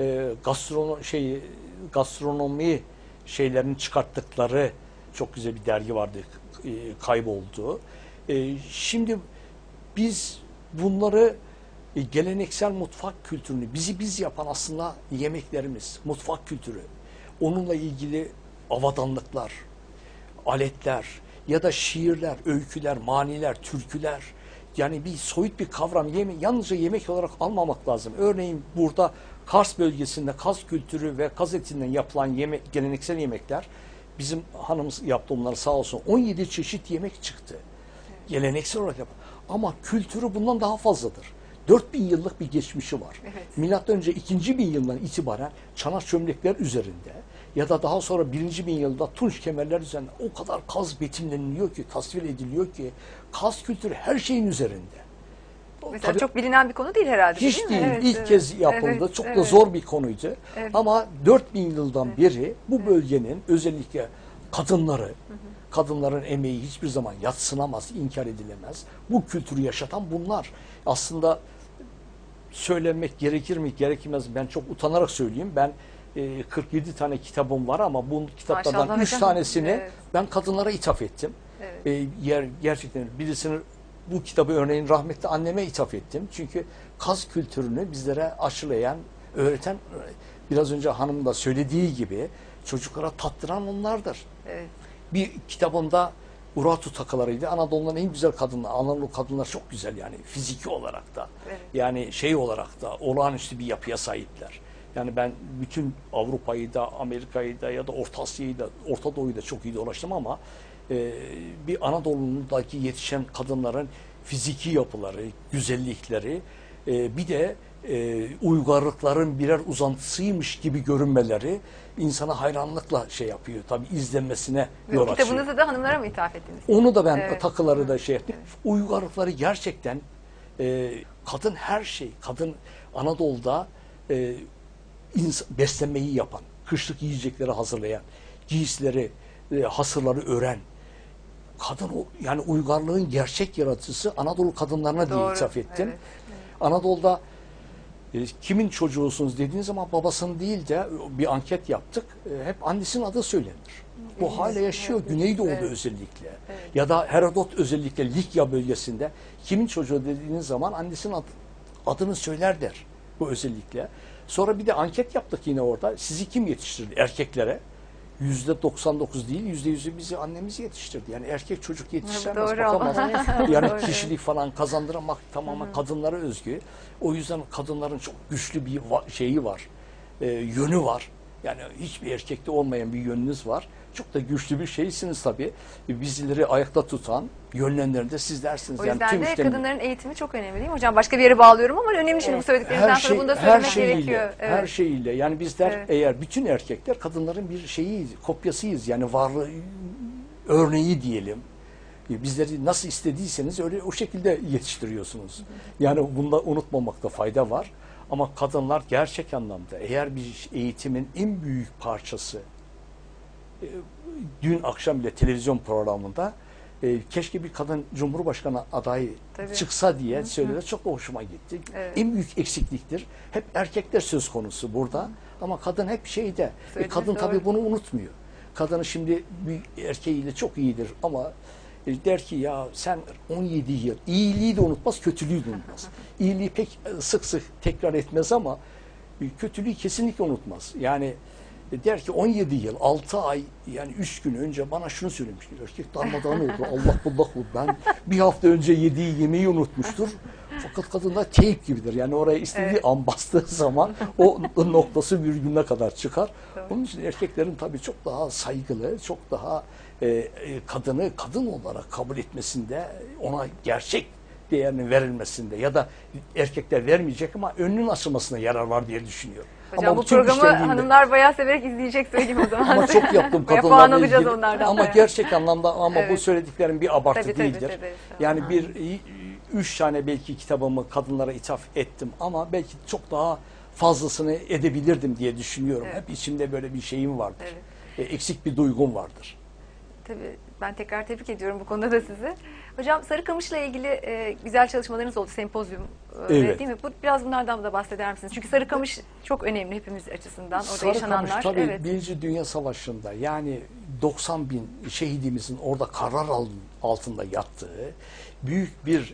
gastronomi şeylerini çıkarttıkları çok güzel bir dergi vardı, kayboldu. Şimdi biz bunları geleneksel mutfak kültürünü, bizi biz yapan aslında yemeklerimiz, mutfak kültürü. Onunla ilgili avadanlıklar, aletler ya da şiirler, öyküler, maniler, türküler. Yani bir soyut bir kavram, yalnızca yemek olarak almamak lazım. Örneğin burada Kars bölgesinde Kaz kültürü ve Kaz etinden yapılan geleneksel yemekler, bizim hanımız yaptı onları sağ olsun. 17 çeşit yemek çıktı. Evet. Geleneksel olarak yapılan. Ama kültürü bundan daha fazladır. 4000 yıllık bir geçmişi var. Evet. Milattan önce 2000 yılından itibaren çanak çömlekler üzerinde ya da daha sonra 1000 yılda tunç kemerler üzerinde o kadar kaz betimleniliyor ki, tasvir ediliyor ki, kaz kültürü her şeyin üzerinde. Mesela Tabii, çok bilinen bir konu değil herhalde. hiç değil. Evet, İlk kez yapıldı. Evet, çok evet. da zor bir konuydu. Evet. Ama 4000 yıldan beri bu bölgenin özellikle kadınları, kadınların emeği hiçbir zaman yadsınamaz, inkar edilemez. Bu kültürü yaşatan bunlar. Aslında söylenmek gerekir mi, gerekmez, ben çok utanarak söyleyeyim. Ben 47 tane kitabım var ama bu kitaplardan Maşallah 3 hocam. tanesini Evet. ben kadınlara ithaf ettim. Evet. Gerçekten birisini, bu kitabı örneğin rahmetli anneme ithaf ettim. Çünkü kaz kültürünü bizlere aşılayan, öğreten, biraz önce hanım da söylediği gibi çocuklara tattıran onlardır. Evet. Bir kitabımda Urartu takılarıydı. Anadolu'nun en güzel kadınlar. Anadolu kadınlar çok güzel yani fiziki olarak da. Evet. Yani şey olarak da olağanüstü bir yapıya sahipler. Yani ben bütün Avrupa'yı da, Amerika'yı da ya da Orta Asya'yı da, Orta Doğu'yu da çok iyi dolaştım ama bir Anadolu'daki yetişen kadınların fiziki yapıları, güzellikleri, bir de uygarlıkların birer uzantısıymış gibi görünmeleri insana hayranlıkla şey yapıyor. Tabii izlenmesine yol açıyor. Kitabınızı da hanımlara mı ithaf ettiniz? Onu da ben Evet. takıları da şey ettim. Evet. Uygarlıkları gerçekten kadın her şey, kadın Anadolu'da beslenmeyi yapan, kışlık yiyecekleri hazırlayan, giysileri, hasırları ören, kadın, yani uygarlığın gerçek yaratıcısı Anadolu kadınlarına diye ithaf ettim. Evet. Anadolu'da kimin çocuğusunuz dediğiniz zaman babasının değil de bir anket yaptık. Hep annesinin adı söylenir. Bu hala yaşıyor. Evet. Güneydoğu'da özellikle. Evet. Ya da Herodot özellikle Likya bölgesinde kimin çocuğu dediğiniz zaman annesinin adını söyler der. Bu özellikle. Sonra bir de anket yaptık yine orada. Sizi kim yetiştirdi? Erkeklere. %99 değil, %100'ü bizi annemiz yetiştirdi. Yani erkek çocuk yetiştiremez, bakamaz. Yani doğru. Kişilik falan kazandıramak tamamen kadınlara özgü. O yüzden kadınların çok güçlü bir şeyi var, yönü var. Yani hiçbir erkekte olmayan bir yönünüz var. Çok da güçlü bir şeysiniz tabii. Bizleri ayakta tutan, yönlendiren de sizlersiniz. O yüzden yani de kadınların eğitimi çok önemli değil mi hocam? Başka bir yere bağlıyorum ama önemli şimdi bu söylediklerinizden sonra bunu da söylemek gerekiyor. Evet. Her şeyiyle. Yani bizler eğer bütün erkekler kadınların bir şeyiyiz, kopyasıyız. Yani varlığı, örneği diyelim. Bizleri nasıl istediyseniz öyle o şekilde yetiştiriyorsunuz. Yani bunda unutmamakta fayda var. Ama kadınlar gerçek anlamda eğer bir eğitimin en büyük parçası, dün akşam bile televizyon programında keşke bir kadın Cumhurbaşkanı adayı Tabii. çıksa diye söyledi. Çok da hoşuma gitti. Evet. En büyük eksikliktir. Hep erkekler söz konusu burada. Ama kadın hep şeyde. Söylediğiniz Kadın doğru. tabii bunu unutmuyor. Kadını şimdi bir erkeğiyle çok iyidir ama der ki ya sen 17 yıl iyiliği de unutmaz, kötülüğü de unutmaz. İyiliği pek sık sık tekrar etmez ama kötülüğü kesinlikle unutmaz. Yani der ki 17 yıl, 6 ay yani 3 gün önce bana şunu söylemiştir. Erkek darmadağın oldu. Allah bullak oldu. Ben bir hafta önce yediği yemeği unutmuştur. Fakat kadınlar teyp gibidir. Yani oraya istediği Evet. an bastığı zaman o noktası virgülüne kadar çıkar. Doğru. Onun için erkeklerin tabii çok daha saygılı, çok daha kadını kadın olarak kabul etmesinde, ona gerçek değerinin verilmesinde ya da erkekler vermeyecek ama önünün açılmasına yarar var diye düşünüyorum. Hocam bu tüm programı iştenliğinde- hanımlar bayağı severek izleyecek söyleyeyim o zaman. ama çok yaptım Bayağı puan kadınlarla alacağız ilgili. onlardan Ama bayağı. gerçek anlamda ama bu Evet. söylediklerim bir abartı Tabii, değildir. tabii. Yani üç tane belki kitabımı kadınlara ithaf ettim ama belki çok daha fazlasını edebilirdim diye düşünüyorum. Evet. Hep içimde böyle bir şeyim vardır. Evet. Eksik bir duygum vardır. Tabii ben tekrar tebrik ediyorum bu konuda da sizi. Hocam Sarıkamış'la ilgili güzel çalışmalarınız oldu, sempozyum Evet. değil mi? Biraz bunlardan da bahseder misiniz? Çünkü Sarıkamış çok önemli hepimiz açısından, orada Sarıkamış yaşananlar. tabii Evet. Birinci Dünya Savaşı'nda yani 90 bin şehidimizin orada karar altında yattığı büyük bir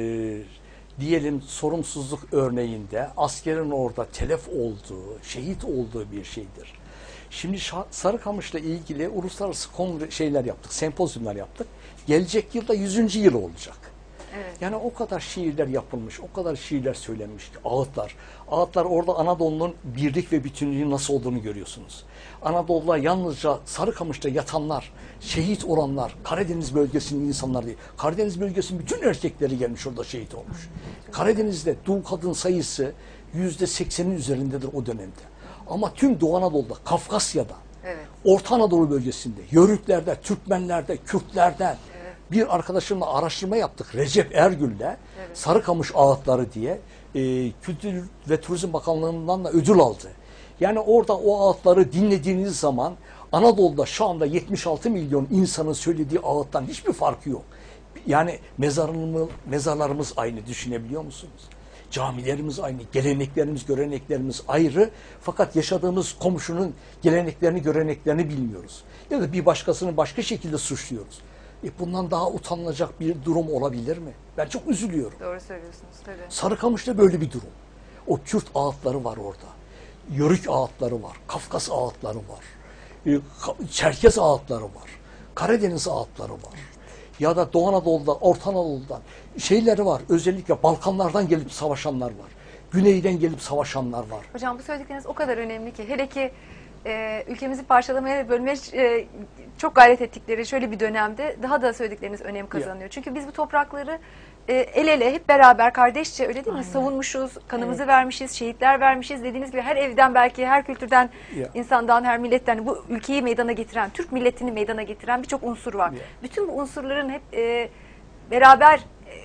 diyelim sorumsuzluk örneğinde askerin orada telef olduğu, şehit olduğu bir şeydir. Şimdi Sarıkamış'la ilgili uluslararası şeyler yaptık, sempozyumlar yaptık. Gelecek yılda 100. yıl olacak. Evet. Yani o kadar şiirler yapılmış, o kadar şiirler söylenmiş ki ağıtlar. Ağıtlar orada Anadolu'nun birlik ve bütünlüğünün nasıl olduğunu görüyorsunuz. Anadolu'da yalnızca Sarıkamış'ta yatanlar, şehit olanlar, Karadeniz bölgesinin insanları değil. Karadeniz bölgesinin bütün erkekleri gelmiş orada şehit olmuş. Karadeniz'de dul kadın sayısı %80'in üzerindedir o dönemde. Ama tüm Doğu Anadolu'da, Kafkasya'da, Evet. Orta Anadolu bölgesinde, Yörüklerde, Türkmenlerde, Kürtlerde bir arkadaşımla araştırma yaptık. Recep Ergül'le Sarıkamış Ağıtları diye Kültür ve Turizm Bakanlığı'ndan da ödül aldı. Yani orada o ağıtları dinlediğiniz zaman Anadolu'da şu anda 76 milyon insanın söylediği ağıttan hiçbir farkı yok. Yani mezarlarımız aynı, düşünebiliyor musunuz? Camilerimiz aynı, geleneklerimiz, göreneklerimiz ayrı. Fakat yaşadığımız komşunun geleneklerini, göreneklerini bilmiyoruz. Ya da bir başkasını başka şekilde suçluyoruz. Bundan daha utanılacak bir durum olabilir mi? Ben çok üzülüyorum. Doğru söylüyorsunuz tabii. Sarıkamış'ta böyle bir durum. O Kürt ağıtları var orada. Yörük ağıtları var. Kafkas ağıtları var. Çerkez ağıtları var. Karadeniz ağıtları var. Ya da Doğu Anadolu'da, Orta Anadolu'dan şeyleri var. Özellikle Balkanlardan gelip savaşanlar var. Güneyden gelip savaşanlar var. Hocam bu söyledikleriniz o kadar önemli ki. Hele ki ülkemizi parçalamaya, bölmeye çok gayret ettikleri şöyle bir dönemde daha da söyledikleriniz önem kazanıyor. Çünkü biz bu toprakları el ele hep beraber kardeşçe öyle değil mi? Aynen. Savunmuşuz, kanımızı Evet. vermişiz, şehitler vermişiz. Dediğiniz gibi her evden belki her kültürden, Ya. insandan, her milletten bu ülkeyi meydana getiren, Türk milletini meydana getiren birçok unsur var. Ya. Bütün bu unsurların hep beraber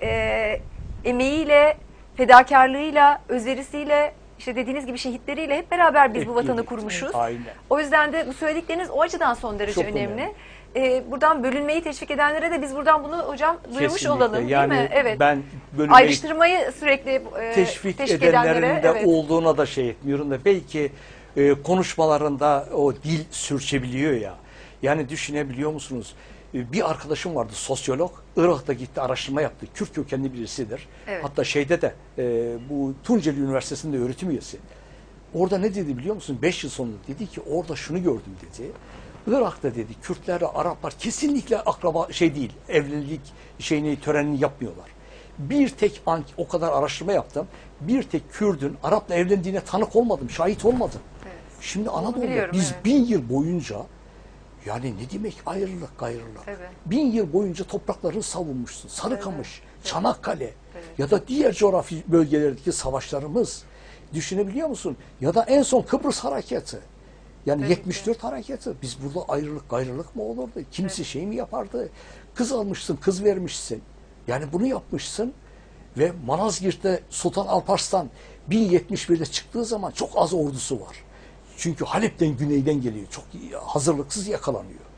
emeğiyle, fedakarlığıyla, özverisiyle, işte dediğiniz gibi şehitleriyle hep beraber biz bu vatanı Ekledik. kurmuşuz. Aynen. O yüzden de bu söyledikleriniz o açıdan son derece Çok önemli. Buradan bölünmeyi teşvik edenlere de biz buradan bunu hocam duyurmuş Kesinlikle. olalım Yani değil mi? Evet. ben bölünmeyi Ayrıştırmayı sürekli teşvik teşvik edenlerin edenlere de evet. olduğuna da şey etmiyorum da belki konuşmalarında o dil sürçebiliyor ya. Yani düşünebiliyor musunuz? Bir arkadaşım vardı sosyolog. Irak'ta gitti araştırma yaptı. Kürt kökenli birisidir. Evet. Hatta şeyde de bu Tunceli Üniversitesi'nde öğretim üyesi. Orada ne dedi biliyor musun? 5 yıl sonra dedi ki orada şunu gördüm dedi. Irak'ta dedi Kürtlerle Araplar kesinlikle akraba şey değil. Evlilik törenini yapmıyorlar. Bir tek o kadar araştırma yaptım. Bir tek Kürdün Arap'la evlendiğine tanık olmadım, şahit olmadım. Evet. Şimdi Anadolu'da biliyorum, biz evet. 1000 yıl boyunca yani ne demek ayrılık gayrılık. Tabii. 1000 yıl boyunca topraklarını savunmuşsun. Sarıkamış, Çanakkale Evet. ya da diğer coğrafi bölgelerdeki savaşlarımız. Düşünebiliyor musun? Ya da en son Kıbrıs hareketi. Yani Tabii 74 hareketi. Biz burada ayrılık gayrılık mı olurdu? Kimisi şey mi yapardı? Kız almışsın, kız vermişsin. Yani bunu yapmışsın ve Malazgirt'te Sultan Alparslan 1071'de çıktığı zaman çok az ordusu var. Çünkü Halep'ten güneyden geliyor. Çok hazırlıksız yakalanıyor.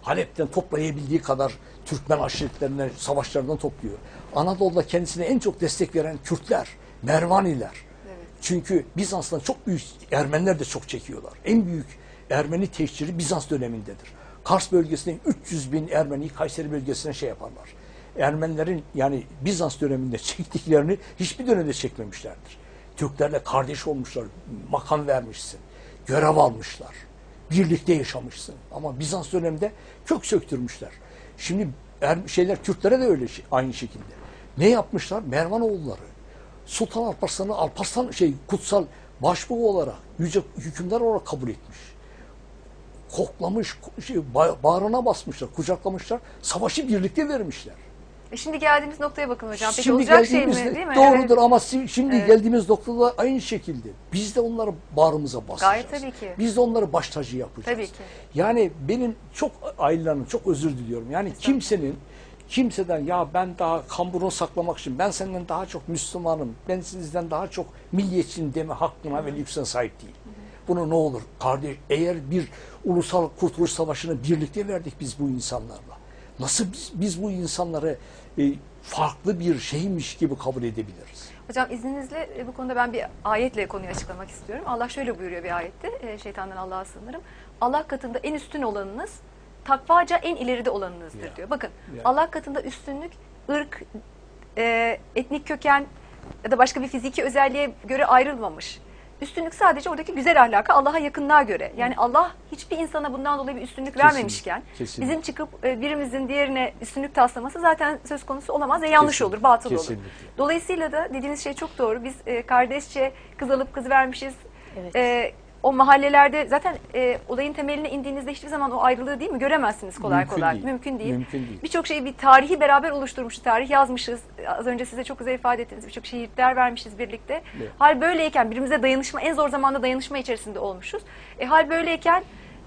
Halep'ten toplayabildiği kadar Türkmen aşiretlerine, savaşlarından topluyor. Anadolu'da kendisine en çok destek veren Kürtler, Mervaniler. Evet. Çünkü Bizans'tan çok büyük Ermeniler de çok çekiyorlar. En büyük Ermeni tehciri Bizans dönemindedir. Kars bölgesinde 300 bin Ermeniyi Kayseri bölgesine şey yaparlar. Ermenilerin yani Bizans döneminde çektiklerini hiçbir dönemde çekmemişlerdir. Türklerle kardeş olmuşlar, makam vermişsin, görev almışlar, birlikte yaşamışsın. Ama Bizans döneminde kök söktürmüşler. Şimdi Kürtlere de öyle aynı şekilde. Ne yapmışlar? Mervanoğulları, Sultan Alparslan'ı kutsal başbuğ olarak, yüce hükümdar olarak kabul etmiş. Koklamış, bağrına basmışlar, kucaklamışlar, savaşı birlikte vermişler. Şimdi geldiğimiz noktaya bakın hocam. Peki Şimdi olacak şey mi geldiğimizde değil mi? doğrudur Evet. ama şimdi geldiğimiz noktada aynı şekilde biz de onları bağrımıza basacağız. Gayet tabii ki. Biz de onları baş tacı yapacağız. Tabii ki. Yani benim çok ailenin çok özür diliyorum. Yani kimseden ya ben daha kamburunu saklamak için ben senden daha çok Müslümanım, ben sizden daha çok milliyetçiyim deme hakkına ve lüksüne sahip değil. Bunu ne olur kardeş, eğer bir ulusal kurtuluş savaşını birlikte verdik biz bu insanlarla. Nasıl biz bu insanları farklı bir şeymiş gibi kabul edebiliriz? Hocam izninizle bu konuda ben bir ayetle konuyu açıklamak istiyorum. Allah şöyle buyuruyor bir ayette, şeytandan Allah'a sığınırım. Allah katında en üstün olanınız, takvaca en ileride olanınızdır diyor. Bakın Allah katında üstünlük, ırk, etnik köken ya da başka bir fiziki özelliğe göre ayrılmamış. Üstünlük sadece oradaki güzel ahlaka, Allah'a yakınlığa göre. Yani Allah hiçbir insana bundan dolayı bir üstünlük vermemişken bizim çıkıp birimizin diğerine üstünlük taslaması zaten söz konusu olamaz ve yanlış olur, batıl olur. Dolayısıyla da dediğiniz şey çok doğru. Biz kardeşçe kız alıp kız vermişiz. Evet. O mahallelerde zaten olayın temeline indiğinizde hiçbir zaman o ayrılığı değil mi göremezsiniz kolay kolay. Mümkün değil. Birçok şeyi bir tarihi beraber oluşturmuşuz, tarih yazmışız. Az önce size çok güzel ifade ettiniz. Birçok şehitler vermişiz birlikte. Evet. Hal böyleyken birbirimize dayanışma, en zor zamanda dayanışma içerisinde olmuşuz. Hal böyleyken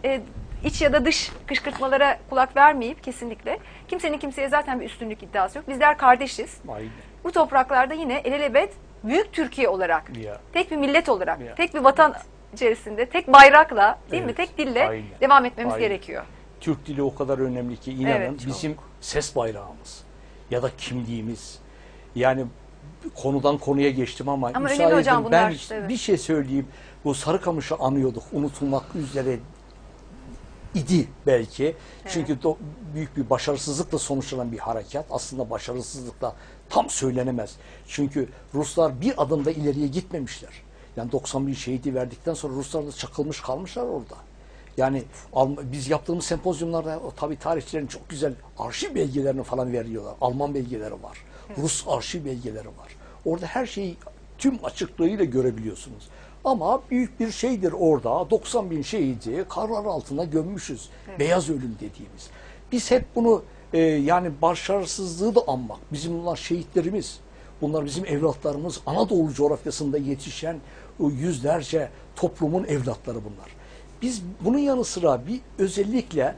iç ya da dış kışkırtmalara kulak vermeyip kesinlikle kimsenin kimseye zaten bir üstünlük iddiası yok. Bizler kardeşiz. Aynen. Bu topraklarda yine elelebet büyük Türkiye olarak, tek bir millet olarak, tek bir vatan içerisinde tek bayrakla değil mi? Tek dille devam etmemiz gerekiyor. Türk dili o kadar önemli ki inanın bizim ses bayrağımız ya da kimliğimiz. Yani konudan konuya geçtim ama müsaade edin ben bir şey söyleyeyim. Bu Sarıkamış'ı anıyorduk. Unutulmak üzere idi belki. Evet. Çünkü büyük bir başarısızlıkla sonuçlanan bir harekat. Aslında başarısızlıkla tam söylenemez. Çünkü Ruslar bir adım da ileriye gitmemişler. Yani 91 şehidi verdikten sonra Ruslar da çakılmış kalmışlar orada. Yani biz yaptığımız sempozyumlarda tabii tarihçilerin çok güzel arşiv belgelerini falan veriyorlar. Alman belgeleri var. Evet. Rus arşiv belgeleri var. Orada her şeyi tüm açıklığıyla görebiliyorsunuz. Ama büyük bir şeydir orada. 90 bin şehidi karlar altına gömmüşüz. Evet. Beyaz ölüm dediğimiz. Biz hep bunu yani başarısızlığı da anmak. Bizim bunlar şehitlerimiz. Bunlar bizim evlatlarımız. Anadolu coğrafyasında yetişen yüzlerce toplumun evlatları bunlar. Biz bunun yanı sıra bir özellikle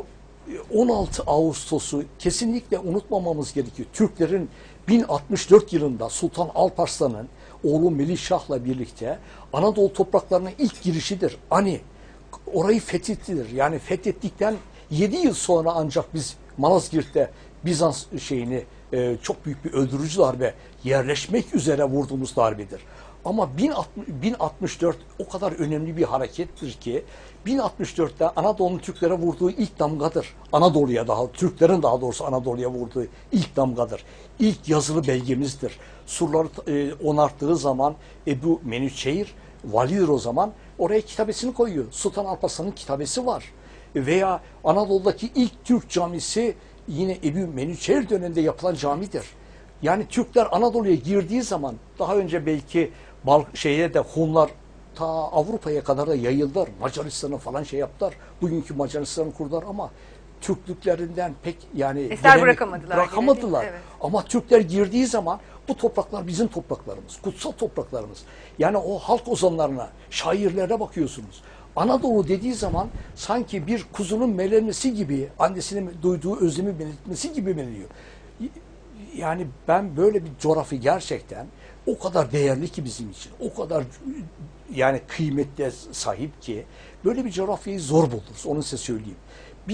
16 Ağustos'u kesinlikle unutmamamız gerekiyor. Türklerin 1064 yılında Sultan Alparslan'ın oğlu Melihşah'la birlikte Anadolu topraklarına ilk girişidir. Hani orayı fethettiler. Yani fethettikten 7 yıl sonra ancak biz Malazgirt'te Bizans çok büyük bir öldürücü darbe, yerleşmek üzere vurduğumuz darbedir. Ama 1064 o kadar önemli bir harekettir ki 1064'te Anadolu'nun Türklere vurduğu ilk damgadır. Türklerin daha doğrusu Anadolu'ya vurduğu ilk damgadır. İlk yazılı belgemizdir. Surları onarttığı zaman Ebu Menüçehir validir o zaman. Oraya kitabesini koyuyor. Sultan Alparslan'ın kitabesi var. Veya Anadolu'daki ilk Türk camisi yine Ebu Menüçehir döneminde yapılan camidir. Yani Türkler Anadolu'ya girdiği zaman daha önce belki Hunlar ta Avrupa'ya kadar da yayıldılar. Macaristan'ı falan yaptılar. Bugünkü Macaristan'ı kurdular ama Türklüklerinden pek yani eser bırakamadılar. Evet. Ama Türkler girdiği zaman bu topraklar bizim topraklarımız, kutsal topraklarımız. Yani o halk ozanlarına, şairlere bakıyorsunuz. Anadolu dediği zaman sanki bir kuzunun melemesi gibi, annesinin duyduğu özlemi belirtmesi gibi beliriyor. Yani ben böyle bir coğrafya gerçekten o kadar değerli ki bizim için, o kadar yani kıymetli sahip ki böyle bir coğrafyayı zor buluruz, onu size söyleyeyim. Bir de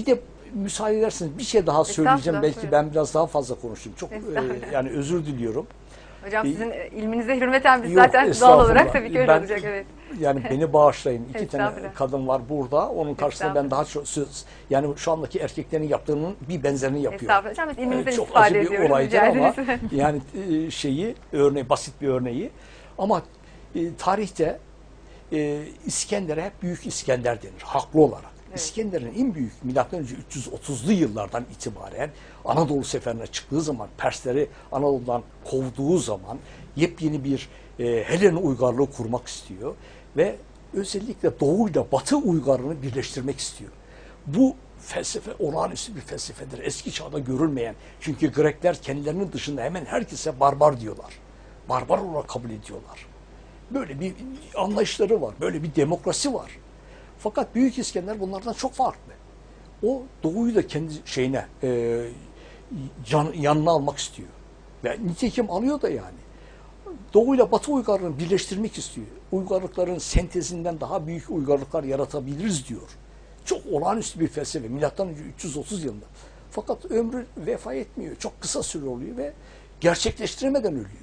müsaade ederseniz bir şey daha söyleyeceğim. Belki buyurun. ben biraz daha fazla konuştum. Çok yani özür diliyorum. Hocam sizin ilminize hürmeten biz Yok, zaten doğal estağfurullah. olarak tabii ki öyle Ben- olacak. Evet. Yani beni bağışlayın. İki tane Estağfurullah. kadın var burada. Onun karşısında ben daha çok yani şu andaki erkeklerin yaptığının bir benzerini yapıyorum. Estağfurullah. Hocam biz ilminizden Çok istifade acı bir ediyoruz. olaydır rica ama ederiz. yani şeyi basit bir örneği ama tarihte İskender'e hep Büyük İskender denir haklı olarak. Evet. İskender'in en büyük M.Ö. 330'lu yıllardan itibaren Anadolu seferine çıktığı zaman Persleri Anadolu'dan kovduğu zaman yepyeni bir Helen uygarlığı kurmak istiyor ve özellikle Doğu ile Batı uygarlığını birleştirmek istiyor. Bu felsefe olağanüstü bir felsefedir. Eski çağda görülmeyen. Çünkü Grekler kendilerinin dışında hemen herkese barbar diyorlar. Barbar olarak kabul ediyorlar. Böyle bir anlayışları var. Böyle bir demokrasi var. Fakat Büyük İskender bunlardan çok farklı. O Doğu'yu da kendi şeyine yanına almak istiyor. Ve nitekim alıyor da yani. Doğu ile Batı uygarlığını birleştirmek istiyor. Uygarlıkların sentezinden daha büyük uygarlıklar yaratabiliriz diyor. Çok olağanüstü bir felsefe. Milattan önce 330 yılında. Fakat ömrü vefa etmiyor. Çok kısa süre oluyor ve gerçekleştiremeden ölüyor.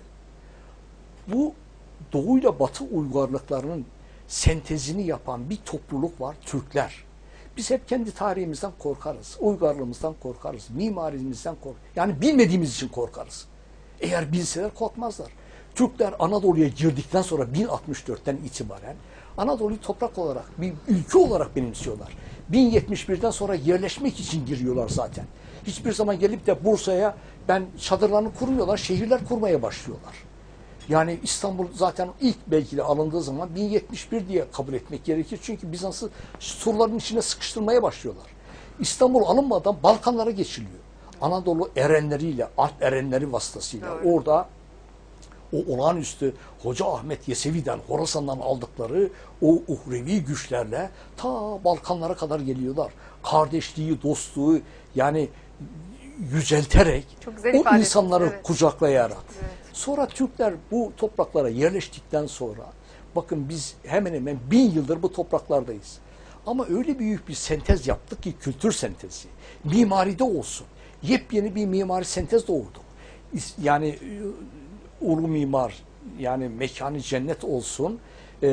Bu Doğu ile Batı uygarlıklarının sentezini yapan bir topluluk var, Türkler. Biz hep kendi tarihimizden korkarız, uygarlığımızdan korkarız, mimarimizden korkarız. Yani bilmediğimiz için korkarız. Eğer bilseler korkmazlar. Türkler Anadolu'ya girdikten sonra 1064'ten itibaren Anadolu'yu toprak olarak, bir ülke olarak benimsiyorlar. 1071'den sonra yerleşmek için giriyorlar zaten. Hiçbir zaman gelip de Bursa'ya çadırlarını kurmuyorlar, şehirler kurmaya başlıyorlar. Yani İstanbul zaten ilk belki de alındığı zaman 1071 diye kabul etmek gerekir. Çünkü Bizans'ı surların içine sıkıştırmaya başlıyorlar. İstanbul alınmadan Balkanlara geçiliyor. Anadolu erenleriyle, Alp erenleri vasıtasıyla Doğru. orada o olağanüstü Hoca Ahmet Yesevi'den, Horasan'dan aldıkları o uhrevi güçlerle ta Balkanlara kadar geliyorlar. Kardeşliği, dostluğu yani yücelterek Çok güzel o ifade insanları ettiniz, evet. kucaklayarak. Evet. Sonra Türkler bu topraklara yerleştikten sonra bakın biz hemen hemen 1000 yıldır bu topraklardayız. Ama öyle büyük bir sentez yaptık ki kültür sentezi. Mimaride olsun. Yepyeni bir mimari sentez doğurdu. Yani ulu mimar yani mekanı cennet olsun.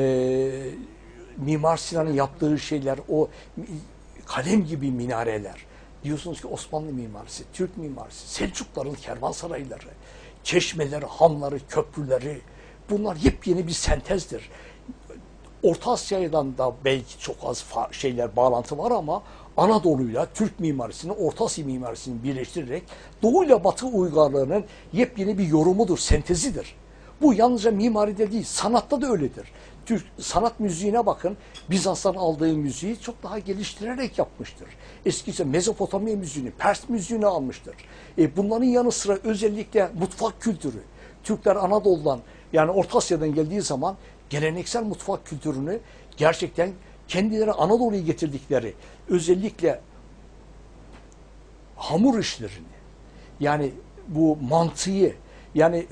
Mimar Sinan'ın yaptığı şeyler o kalem gibi minareler. Diyorsunuz ki Osmanlı mimarisi, Türk mimarisi, Selçukların kervansarayları, çeşmeleri, hanları, köprüleri bunlar yepyeni bir sentezdir. Orta Asya'dan da belki çok az bağlantı var ama Anadolu'yla Türk mimarisini, Orta Asya mimarisini birleştirerek Doğu ile Batı uygarlığının yepyeni bir yorumudur, sentezidir. Bu yalnızca mimaride değil, sanatta da öyledir. Türk sanat müziğine bakın, Bizans'tan aldığı müziği çok daha geliştirerek yapmıştır. Eskisi Mezopotamya müziğini, Pers müziğini almıştır. Bunların yanı sıra özellikle mutfak kültürü. Türkler Anadolu'dan yani Orta Asya'dan geldiği zaman geleneksel mutfak kültürünü gerçekten kendileri Anadolu'ya getirdikleri özellikle hamur işlerini yani bu mantıyı yani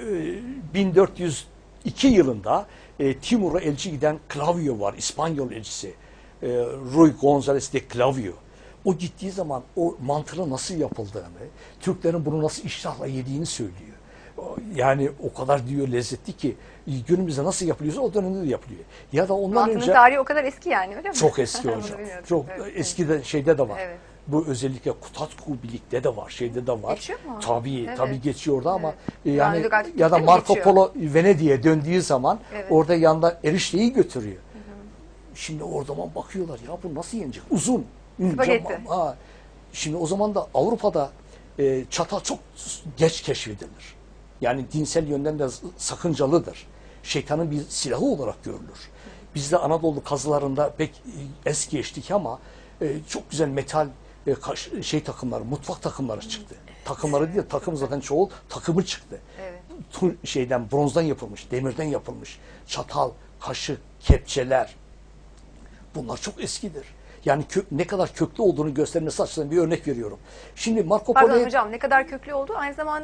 1402 yılında Timur'a elçi giden Clavio var, İspanyol elçisi. Ruy González de Clavio. O gittiği zaman o mantının nasıl yapıldığını, Türklerin bunu nasıl iştahla yediğini söylüyor. Yani o kadar diyor lezzetli ki günümüzde nasıl yapılıyorsa o dönemde de yapılıyor. Ya da ondan Mantının önce tarihi o kadar eski yani öyle mi? çok eski Bunu hocam. bilmiyordum. Çok Evet, eski de şeyde de var. Evet. Bu özellikle Kutatku birlikte de var, şeyde de var. Geçiyor mu? Tabii, Evet. tabii geçiyor orada ama Yani yani Lügat ya da Türk'te mi Marco geçiyor? Polo Venedik'e döndüğü zaman Evet. orada yanında erişteyi götürüyor. Şimdi o zaman bakıyorlar ya bu nasıl yenecek? Uzun. Spagetti. Ha. Şimdi o zaman da Avrupa'da çatal çok geç keşfedilir. Yani dinsel yönden de sakıncalıdır. Şeytanın bir silahı olarak görülür. Bizde Anadolu kazılarında pek es geçtik ama çok güzel metal takımları, mutfak takımları çıktı. Takımları değil, takım zaten çoğul takımı çıktı. Evet. Bronzdan yapılmış, demirden yapılmış. Çatal, kaşık, kepçeler. Bunlar çok eskidir. Yani ne kadar köklü olduğunu göstermesi açısından bir örnek veriyorum. Şimdi Marco Pardon Polo'ya... hocam ne kadar köklü oldu aynı zamanda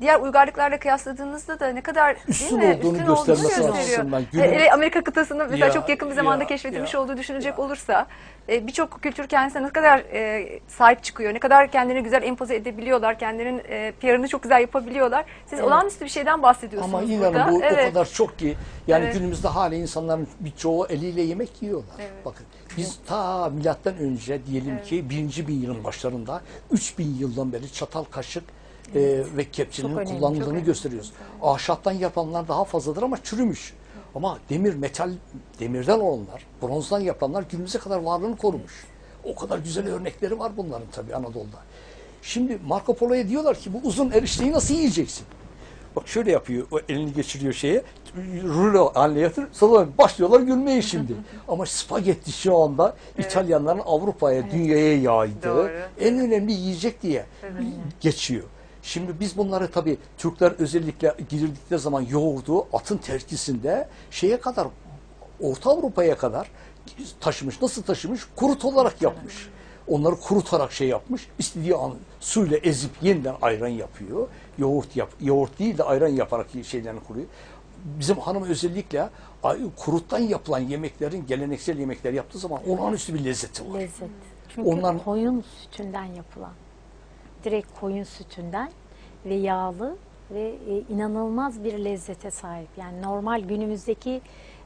diğer uygarlıklarla kıyasladığınızda da ne kadar Üstün değil mi? olduğunu Üstün göstermesi gösteriyor. açısından. Hele Amerika kıtasında mesela Ya, çok yakın bir zamanda ya, keşfedilmiş ya, olduğu düşünecek ya. olursa birçok kültür kendisine ne kadar sahip çıkıyor, ne kadar kendini güzel empoze edebiliyorlar, kendinin PR'ını çok güzel yapabiliyorlar. Siz olağanüstü bir şeyden bahsediyorsunuz Ama burada. inanın bu Evet. o kadar çok ki yani Evet. günümüzde hala insanların birçoğu eliyle yemek yiyorlar. Evet. Bakın biz ta milattan önce diyelim ki 1. bin yılın başlarında 3000 yıldan beri çatal, kaşık ve kepçenin Çok önemli, kullanıldığını çok önemli. gösteriyoruz. Ahşaptan yapılanlar daha fazladır ama çürümüş. Ama demirden olanlar, bronzdan yapılanlar günümüze kadar varlığını korumuş. O kadar güzel örnekleri var bunların tabii Anadolu'da. Şimdi Marco Polo'ya diyorlar ki bu uzun erişteyi nasıl yiyeceksin? Bak şöyle yapıyor, o elini geçiriyor şeye, rulo haline yatır, sonra başlıyorlar gülmeye şimdi. Ama spagetti şu anda İtalyanların Avrupa'ya, dünyaya yaydığı Doğru. en önemli yiyecek diye geçiyor. Şimdi biz bunları tabii Türkler özellikle girdikleri zaman yoğurdu atın terkisinde şeye kadar, Orta Avrupa'ya kadar taşımış. Nasıl taşımış? Kurut olarak yapmış. Onları kurutarak şey yapmış. İstediği an suyla ezip yeniden ayran yapıyor. Yoğurt değil de ayran yaparak şeylerini kuruyor. Bizim hanım özellikle kuruttan yapılan yemeklerin, geleneksel yemekler yaptığı zaman olağanüstü bir lezzeti var. Lezzet. Çünkü Ondan- koyun sütünden yapılan. Direkt koyun sütünden ve yağlı ve inanılmaz bir lezzete sahip. Yani normal günümüzdeki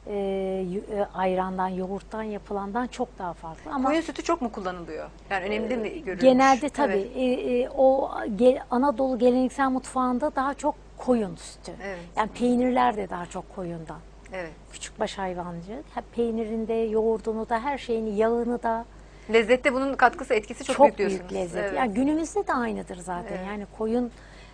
ayrandan, yoğurttan yapılandan çok daha farklı. Ama Koyun sütü çok mu kullanılıyor? Yani önemli mi görülmüş? genelde tabii Evet. Anadolu geleneksel mutfağında daha çok koyun sütü. Evet. Yani peynirler de daha çok koyundan. Evet. Küçükbaş hayvancı. Peynirinde, yoğurdunu da, her şeyini, yağını da Lezzette bunun katkısı, etkisi çok, çok diyorsunuz. büyük lezzet. Evet. Yani günümüzde de aynıdır zaten. Evet. Yani koyun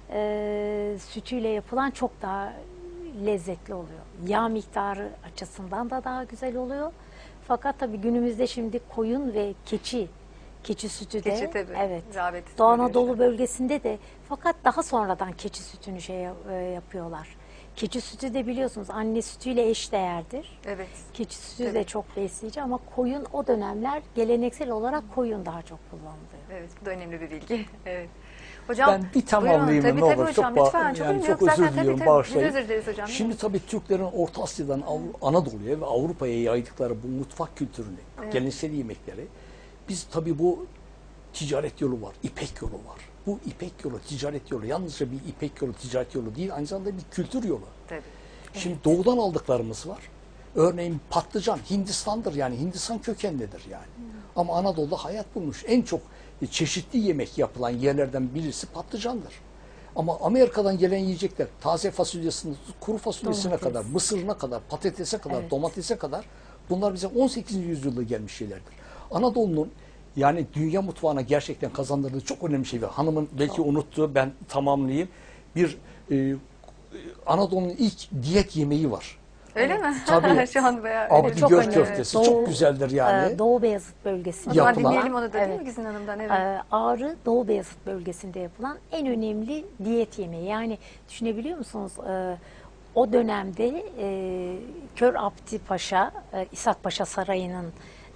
sütüyle yapılan çok daha lezzetli oluyor. Yağ miktarı açısından da daha güzel oluyor. Fakat tabii günümüzde şimdi koyun ve keçi sütü de Keçi tabii, evet. rağbet Doğu görüyor Anadolu işte. bölgesinde de, fakat daha sonradan keçi sütünü yapıyorlar. Keçi sütü de biliyorsunuz anne sütüyle eşdeğerdir. Evet. Keçi sütü Evet. de çok besleyici ama koyun o dönemler geleneksel olarak koyun daha çok kullanılıyor. Evet, bu da önemli bir bilgi. Evet. Hocam, Ben bir tamamlayayım buyurun. ne Tabii, olur. tabii hocam, çok lütfen. yani Yok, çok zaten özür diliyorum, tabii, bağışlayın. biz özür dileriz hocam. Şimdi tabii Türklerin Orta Asya'dan Anadolu'ya ve Avrupa'ya yaydıkları bu mutfak kültürünü, geleneksel yemekleri, biz tabii bu ticaret yolu var, İpek yolu var. Bu İpek yolu, ticaret yolu yalnızca bir İpek yolu, ticaret yolu değil, aynı zamanda bir kültür yolu. Tabii. Şimdi doğudan aldıklarımız var. Örneğin patlıcan Hindistan'dır, yani Hindistan kökenlidir yani. Ama Anadolu'da hayat bulmuş. En çok çeşitli yemek yapılan yerlerden birisi patlıcandır. Ama Amerika'dan gelen yiyecekler taze fasulyesinden kuru fasulyesine Domates. kadar, mısırına kadar, patatese kadar, Evet. domatese kadar bunlar bize 18. yüzyılda gelmiş şeylerdir. Anadolu'nun yani dünya mutfağına gerçekten kazandırdığı çok önemli şey var. Hanımın belki unuttuğu, ben tamamlayayım. Bir Anadolu'nun ilk diyet yemeği var. Öyle mi? Tabii. Şu an bayağı Abdi çok Göl önemli. köftesi Doğu- çok güzeldir yani. Doğu Beyazıt bölgesinde O zaman yapılan- dinleyelim onu da değil mi Evet. Güzin Hanım'dan? Evet. Ağrı Doğu Beyazıt bölgesinde yapılan en önemli diyet yemeği. Yani düşünebiliyor musunuz? O dönemde Kör Abdi Paşa, İshak Paşa Sarayı'nın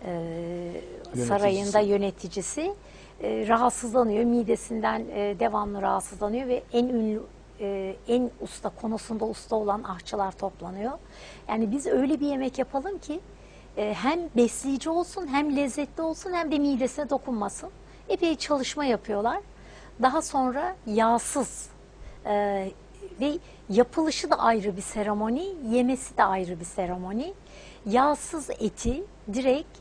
sarayında yöneticisi rahatsızlanıyor. Midesinden devamlı rahatsızlanıyor ve en ünlü en usta, konusunda usta olan aşçılar toplanıyor. Yani biz öyle bir yemek yapalım ki hem besleyici olsun, hem lezzetli olsun, hem de midesine dokunmasın. Epey çalışma yapıyorlar. Daha sonra yağsız ve yapılışı da ayrı bir seremoni, yemesi de ayrı bir seremoni. Yağsız eti direkt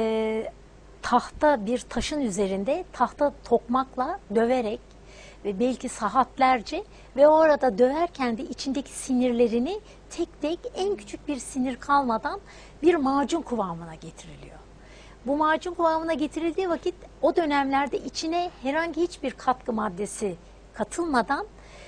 tahta, bir taşın üzerinde tahta tokmakla döverek ve belki saatlerce ve o arada döverken de içindeki sinirlerini tek tek, en küçük bir sinir kalmadan bir macun kıvamına getiriliyor. Bu macun kıvamına getirildiği vakit o dönemlerde içine herhangi hiçbir katkı maddesi katılmadan,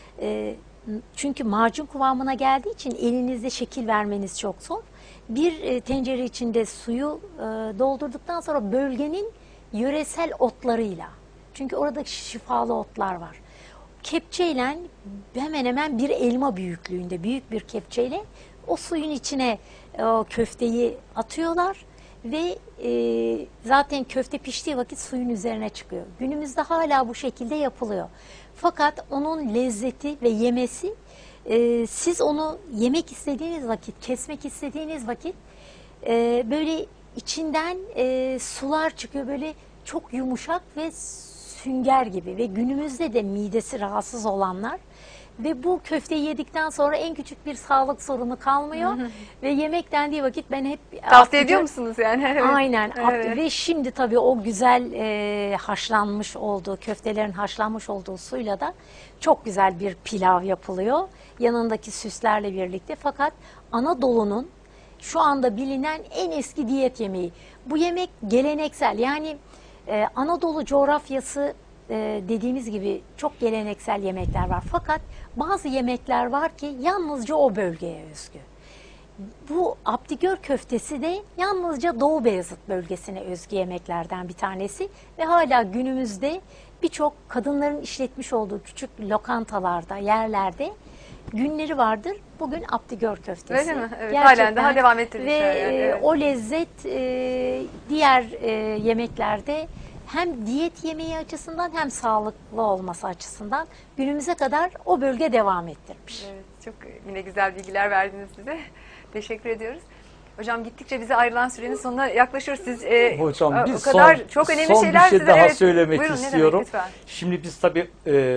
çünkü macun kıvamına geldiği için elinizde şekil vermeniz çok zor. Bir tencere içinde suyu doldurduktan sonra bölgenin yöresel otlarıyla, çünkü orada şifalı otlar var, kepçeyle hemen hemen bir elma büyüklüğünde büyük bir kepçeyle o suyun içine o köfteyi atıyorlar Ve zaten köfte piştiği vakit suyun üzerine çıkıyor. Günümüzde hala bu şekilde yapılıyor. Fakat onun lezzeti ve yemesi, siz onu yemek istediğiniz vakit, kesmek istediğiniz vakit böyle içinden sular çıkıyor, böyle çok yumuşak ve sünger gibi. Ve günümüzde de midesi rahatsız olanlar ve bu köfteyi yedikten sonra en küçük bir sağlık sorunu kalmıyor. Ve yemek dendiği vakit ben hep Tavsiye ediyor musunuz yani? Evet. Aynen. Evet. Ve şimdi tabii o güzel haşlanmış olduğu, köftelerin haşlanmış olduğu suyla da çok güzel bir pilav yapılıyor. Yanındaki süslerle birlikte. Fakat Anadolu'nun şu anda bilinen en eski diyet yemeği. Bu yemek geleneksel. Yani Anadolu coğrafyası dediğimiz gibi çok geleneksel yemekler var. Fakat bazı yemekler var ki yalnızca o bölgeye özgü. Bu Abdigör köftesi de yalnızca Doğu Beyazıt bölgesine özgü yemeklerden bir tanesi ve hala günümüzde birçok kadınların işletmiş olduğu küçük lokantalarda, yerlerde günleri vardır. Bugün Abdigör köftesi. Öyle mi? Evet, Gerçekten. halen daha devam ettirmişler Ve yani, evet. o lezzet diğer yemeklerde hem diyet yemeği açısından hem sağlıklı olması açısından günümüze kadar o bölge devam ettirmiş. Evet, çok yine güzel bilgiler verdiniz bize. Teşekkür ediyoruz. Hocam gittikçe bize ayrılan sürenin sonuna yaklaşıyoruz. Siz Hocam bir o kadar son, çok önemli son şeyler bir şey size daha evet, söylemek buyurun, ne demek, istiyorum. lütfen. Şimdi biz tabii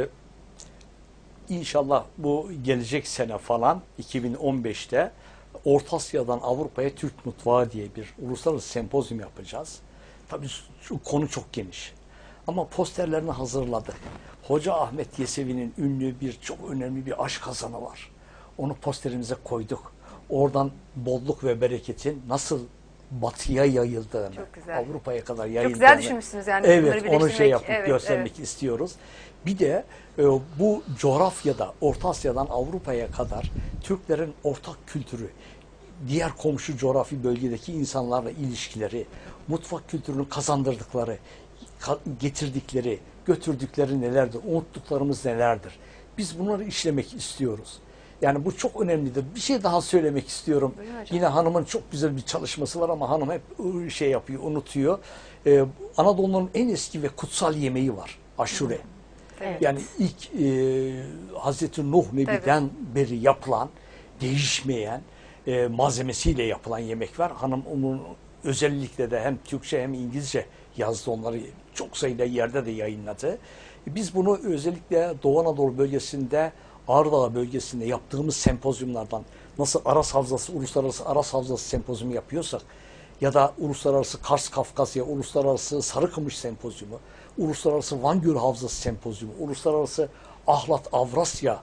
inşallah bu gelecek sene falan 2015'te Orta Asya'dan Avrupa'ya Türk Mutfağı diye bir uluslararası sempozyum yapacağız. Tabii şu konu çok geniş. Ama posterlerini hazırladık. Hoca Ahmet Yesevi'nin ünlü çok önemli bir aşk kazanı var. Onu posterimize koyduk. Oradan bolluk ve bereketin nasıl batıya yayıldığını, Çok güzel. Avrupa'ya kadar yayıldığını. Çok güzel düşünmüşsünüz yani. bunları Evet, onu birleştirmek. şey yapıp Evet, göstermek istiyoruz. Bir de bu coğrafyada Orta Asya'dan Avrupa'ya kadar Türklerin ortak kültürü, diğer komşu coğrafi bölgedeki insanlarla ilişkileri, mutfak kültürünü kazandırdıkları, getirdikleri, götürdükleri nelerdir, unuttuklarımız nelerdir? Biz bunları işlemek istiyoruz. Yani bu çok önemlidir. Bir şey daha söylemek istiyorum. Yine hanımın çok güzel bir çalışması var ama hanım hep şey yapıyor, unutuyor. Anadolu'nun en eski ve kutsal yemeği var. Aşure. Evet. Yani ilk Hazreti Nuh Nebi'den beri yapılan, değişmeyen malzemesiyle yapılan yemek var. Hanım onun özellikle de hem Türkçe hem İngilizce yazdı, onları çok sayıda yerde de yayınladı. Biz bunu özellikle Doğu Anadolu bölgesinde, Ağrı bölgesinde yaptığımız sempozyumlardan nasıl Aras Havzası, Uluslararası Aras Havzası sempozyumu yapıyorsak ya da Uluslararası Kars Kafkasya, Uluslararası Sarıkamış sempozyumu, Uluslararası Van Gölü Havzası sempozyumu, Uluslararası Ahlat Avrasya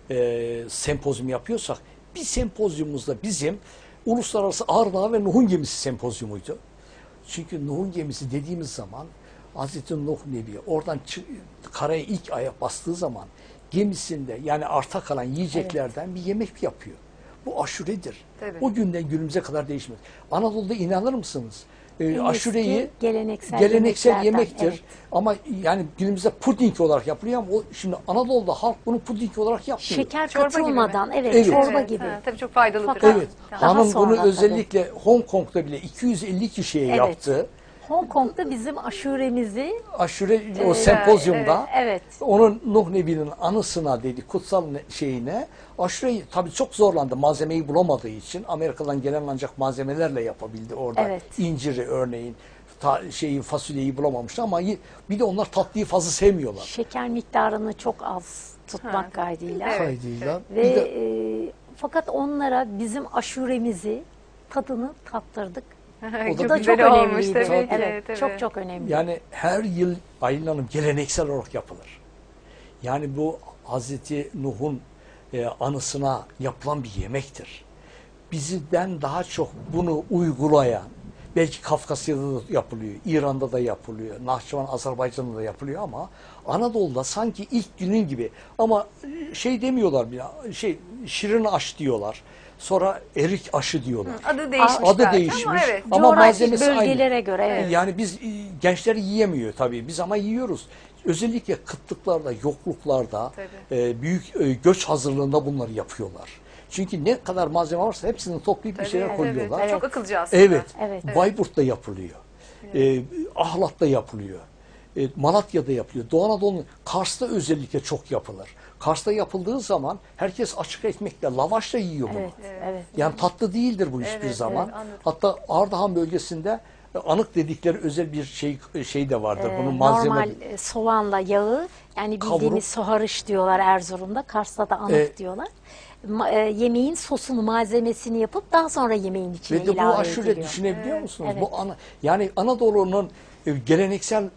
sempozyumu yapıyorsak bir sempozyumumuzda bizim Uluslararası Ağrı Dağı ve Nuh'un gemisi sempozyumuydu. Çünkü Nuh'un gemisi dediğimiz zaman Hazreti Nuh Nebi oradan karaya ilk ayak bastığı zaman gemisinde yani arta kalan yiyeceklerden bir yemek yapıyor. Bu aşuredir. Tabii. O günden günümüze kadar değişmez. Anadolu'da inanır mısınız? En Aşureyi eski geleneksel geleneksel yemeklerden, yemektir. evet. Ama yani günümüzde puding olarak yapılıyor ama şimdi Anadolu'da halk bunu puding olarak yapmıyor. Şeker Çorba gibi mi? katılmadan, evet, Evet. çorba Evet, gibi. ha, tabii çok faydalıdır. Fakat- Evet. Daha Hanım sonra bunu tabii. özellikle Hong Kong'da bile 250 kişiye Evet. yaptı. Hong Kong'da bizim aşuremizi Aşure o sempozyumda evet. onun Nuh Nebi'nin anısına dedi, kutsal şeyine aşureyi tabii çok zorlandı malzemeyi bulamadığı için. Amerika'dan gelen ancak malzemelerle yapabildi orada. Evet. İnciri örneğin fasulyeyi bulamamıştı ama bir de onlar tatlıyı fazla sevmiyorlar. Şeker miktarını çok az tutmak kaydıyla. Evet. Kaydıyla. Ve Bir de fakat onlara bizim aşuremizi tadını tattırdık. Çok Bu da güzel çok olmuş önemliydi. tabii ki. Evet, tabii. çok çok önemli. yani her yıl Aylin Hanım geleneksel olarak yapılır. Yani bu Hazreti Nuh'un anısına yapılan bir yemektir. Bizden daha çok bunu uygulayan, belki Kafkasya'da da yapılıyor, İran'da da yapılıyor, Nahçıvan, Azerbaycan'da da yapılıyor ama Anadolu'da sanki ilk günün gibi ama şey demiyorlar şirin aş diyorlar. Sonra erik aşı diyorlar. Adı değişmiş. Adı belki değişmiş ama evet. ama Coğrafi malzemesi bölgelere aynı. göre, evet. Yani biz gençler yiyemiyor tabii. Biz ama yiyoruz. Özellikle kıtlıklarda, yokluklarda Tabii. büyük göç hazırlığında bunları yapıyorlar. Çünkü ne kadar malzeme varsa hepsini toplayıp bir Tabii, şeyler koyuyorlar. Evet. Çok akılcı aslında. Evet. Evet. Bayburt'ta yapılıyor. Ahlat'ta yapılıyor. Malatya'da yapılıyor. Doğu Anadolu'nun Kars'ta özellikle çok yapılır. Kars'ta yapıldığı zaman herkes açık ekmekle, lavaşla yiyor bunu. Evet, evet. Yani tatlı değildir bu hiçbir Evet, zaman. evet, anladım. Hatta Ardahan bölgesinde anık dedikleri özel bir şey de vardır. Bunun malzeme Normal soğanla yağı, yani bildiğimiz Kavurup- soharış diyorlar Erzurum'da, Kars'ta da anık diyorlar. Yemeğin sosunu, malzemesini yapıp daha sonra yemeğin içine ve de bu ilave aşure ediliyor. düşünebiliyor musunuz? Evet. Bu yani Anadolu'nun geleneksel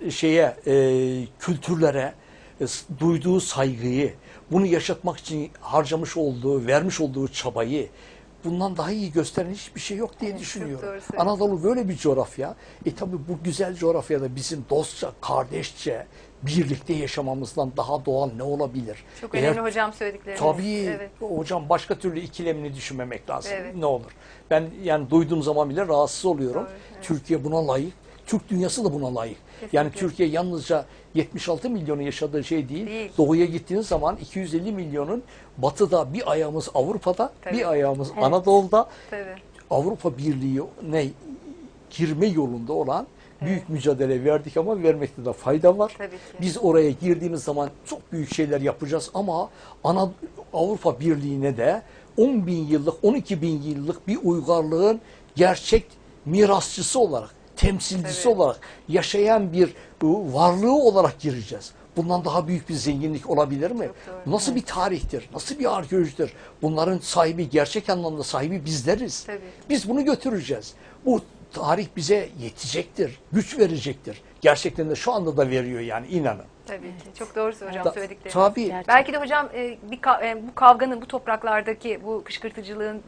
kültürlere duyduğu saygıyı, bunu yaşatmak için harcamış olduğu, vermiş olduğu çabayı bundan daha iyi gösteren hiçbir şey yok diye düşünüyorum. doğru söylüyorsun. Anadolu böyle bir coğrafya. Tabii bu güzel coğrafyada bizim dostça, kardeşçe birlikte yaşamamızdan daha doğal ne olabilir? Çok Eğer- önemli hocam söyledikleriniz. Tabii Evet. hocam, başka türlü ikilemini düşünmemek lazım. Evet. Ne olur. Ben yani duyduğum zaman bile rahatsız oluyorum. Doğru, evet. Türkiye buna layık. Türk dünyası da buna layık. Kesinlikle. Yani Türkiye yalnızca 76 milyonun yaşadığı şey değil. Değil. Doğuya gittiğiniz zaman 250 milyonun, batıda bir ayağımız Avrupa'da, Tabii. bir ayağımız Evet. Anadolu'da. Tabii. Avrupa Birliği'ne girme yolunda olan büyük mücadele verdik ama vermekte de fayda var. Tabii ki. Biz oraya girdiğimiz zaman çok büyük şeyler yapacağız ama Avrupa Birliği'ne de 10 bin yıllık, 12 bin yıllık bir uygarlığın gerçek mirasçısı olarak, temsilcisi Evet. olarak, yaşayan bir varlığı olarak gireceğiz. Bundan daha büyük bir zenginlik olabilir mi? Çok doğru. Nasıl bir tarihtir? Nasıl bir arkeolojidir? Bunların sahibi, gerçek anlamda sahibi bizleriz. Tabii. Biz bunu götüreceğiz. Bu tarih bize yetecektir, güç verecektir. Gerçekten de şu anda da veriyor yani, inanın. Tabii ki. Çok doğru hocam Da- söyledikleriniz. Tabii. Gerçekten. Belki de hocam bu kavganın, bu topraklardaki bu kışkırtıcılığın,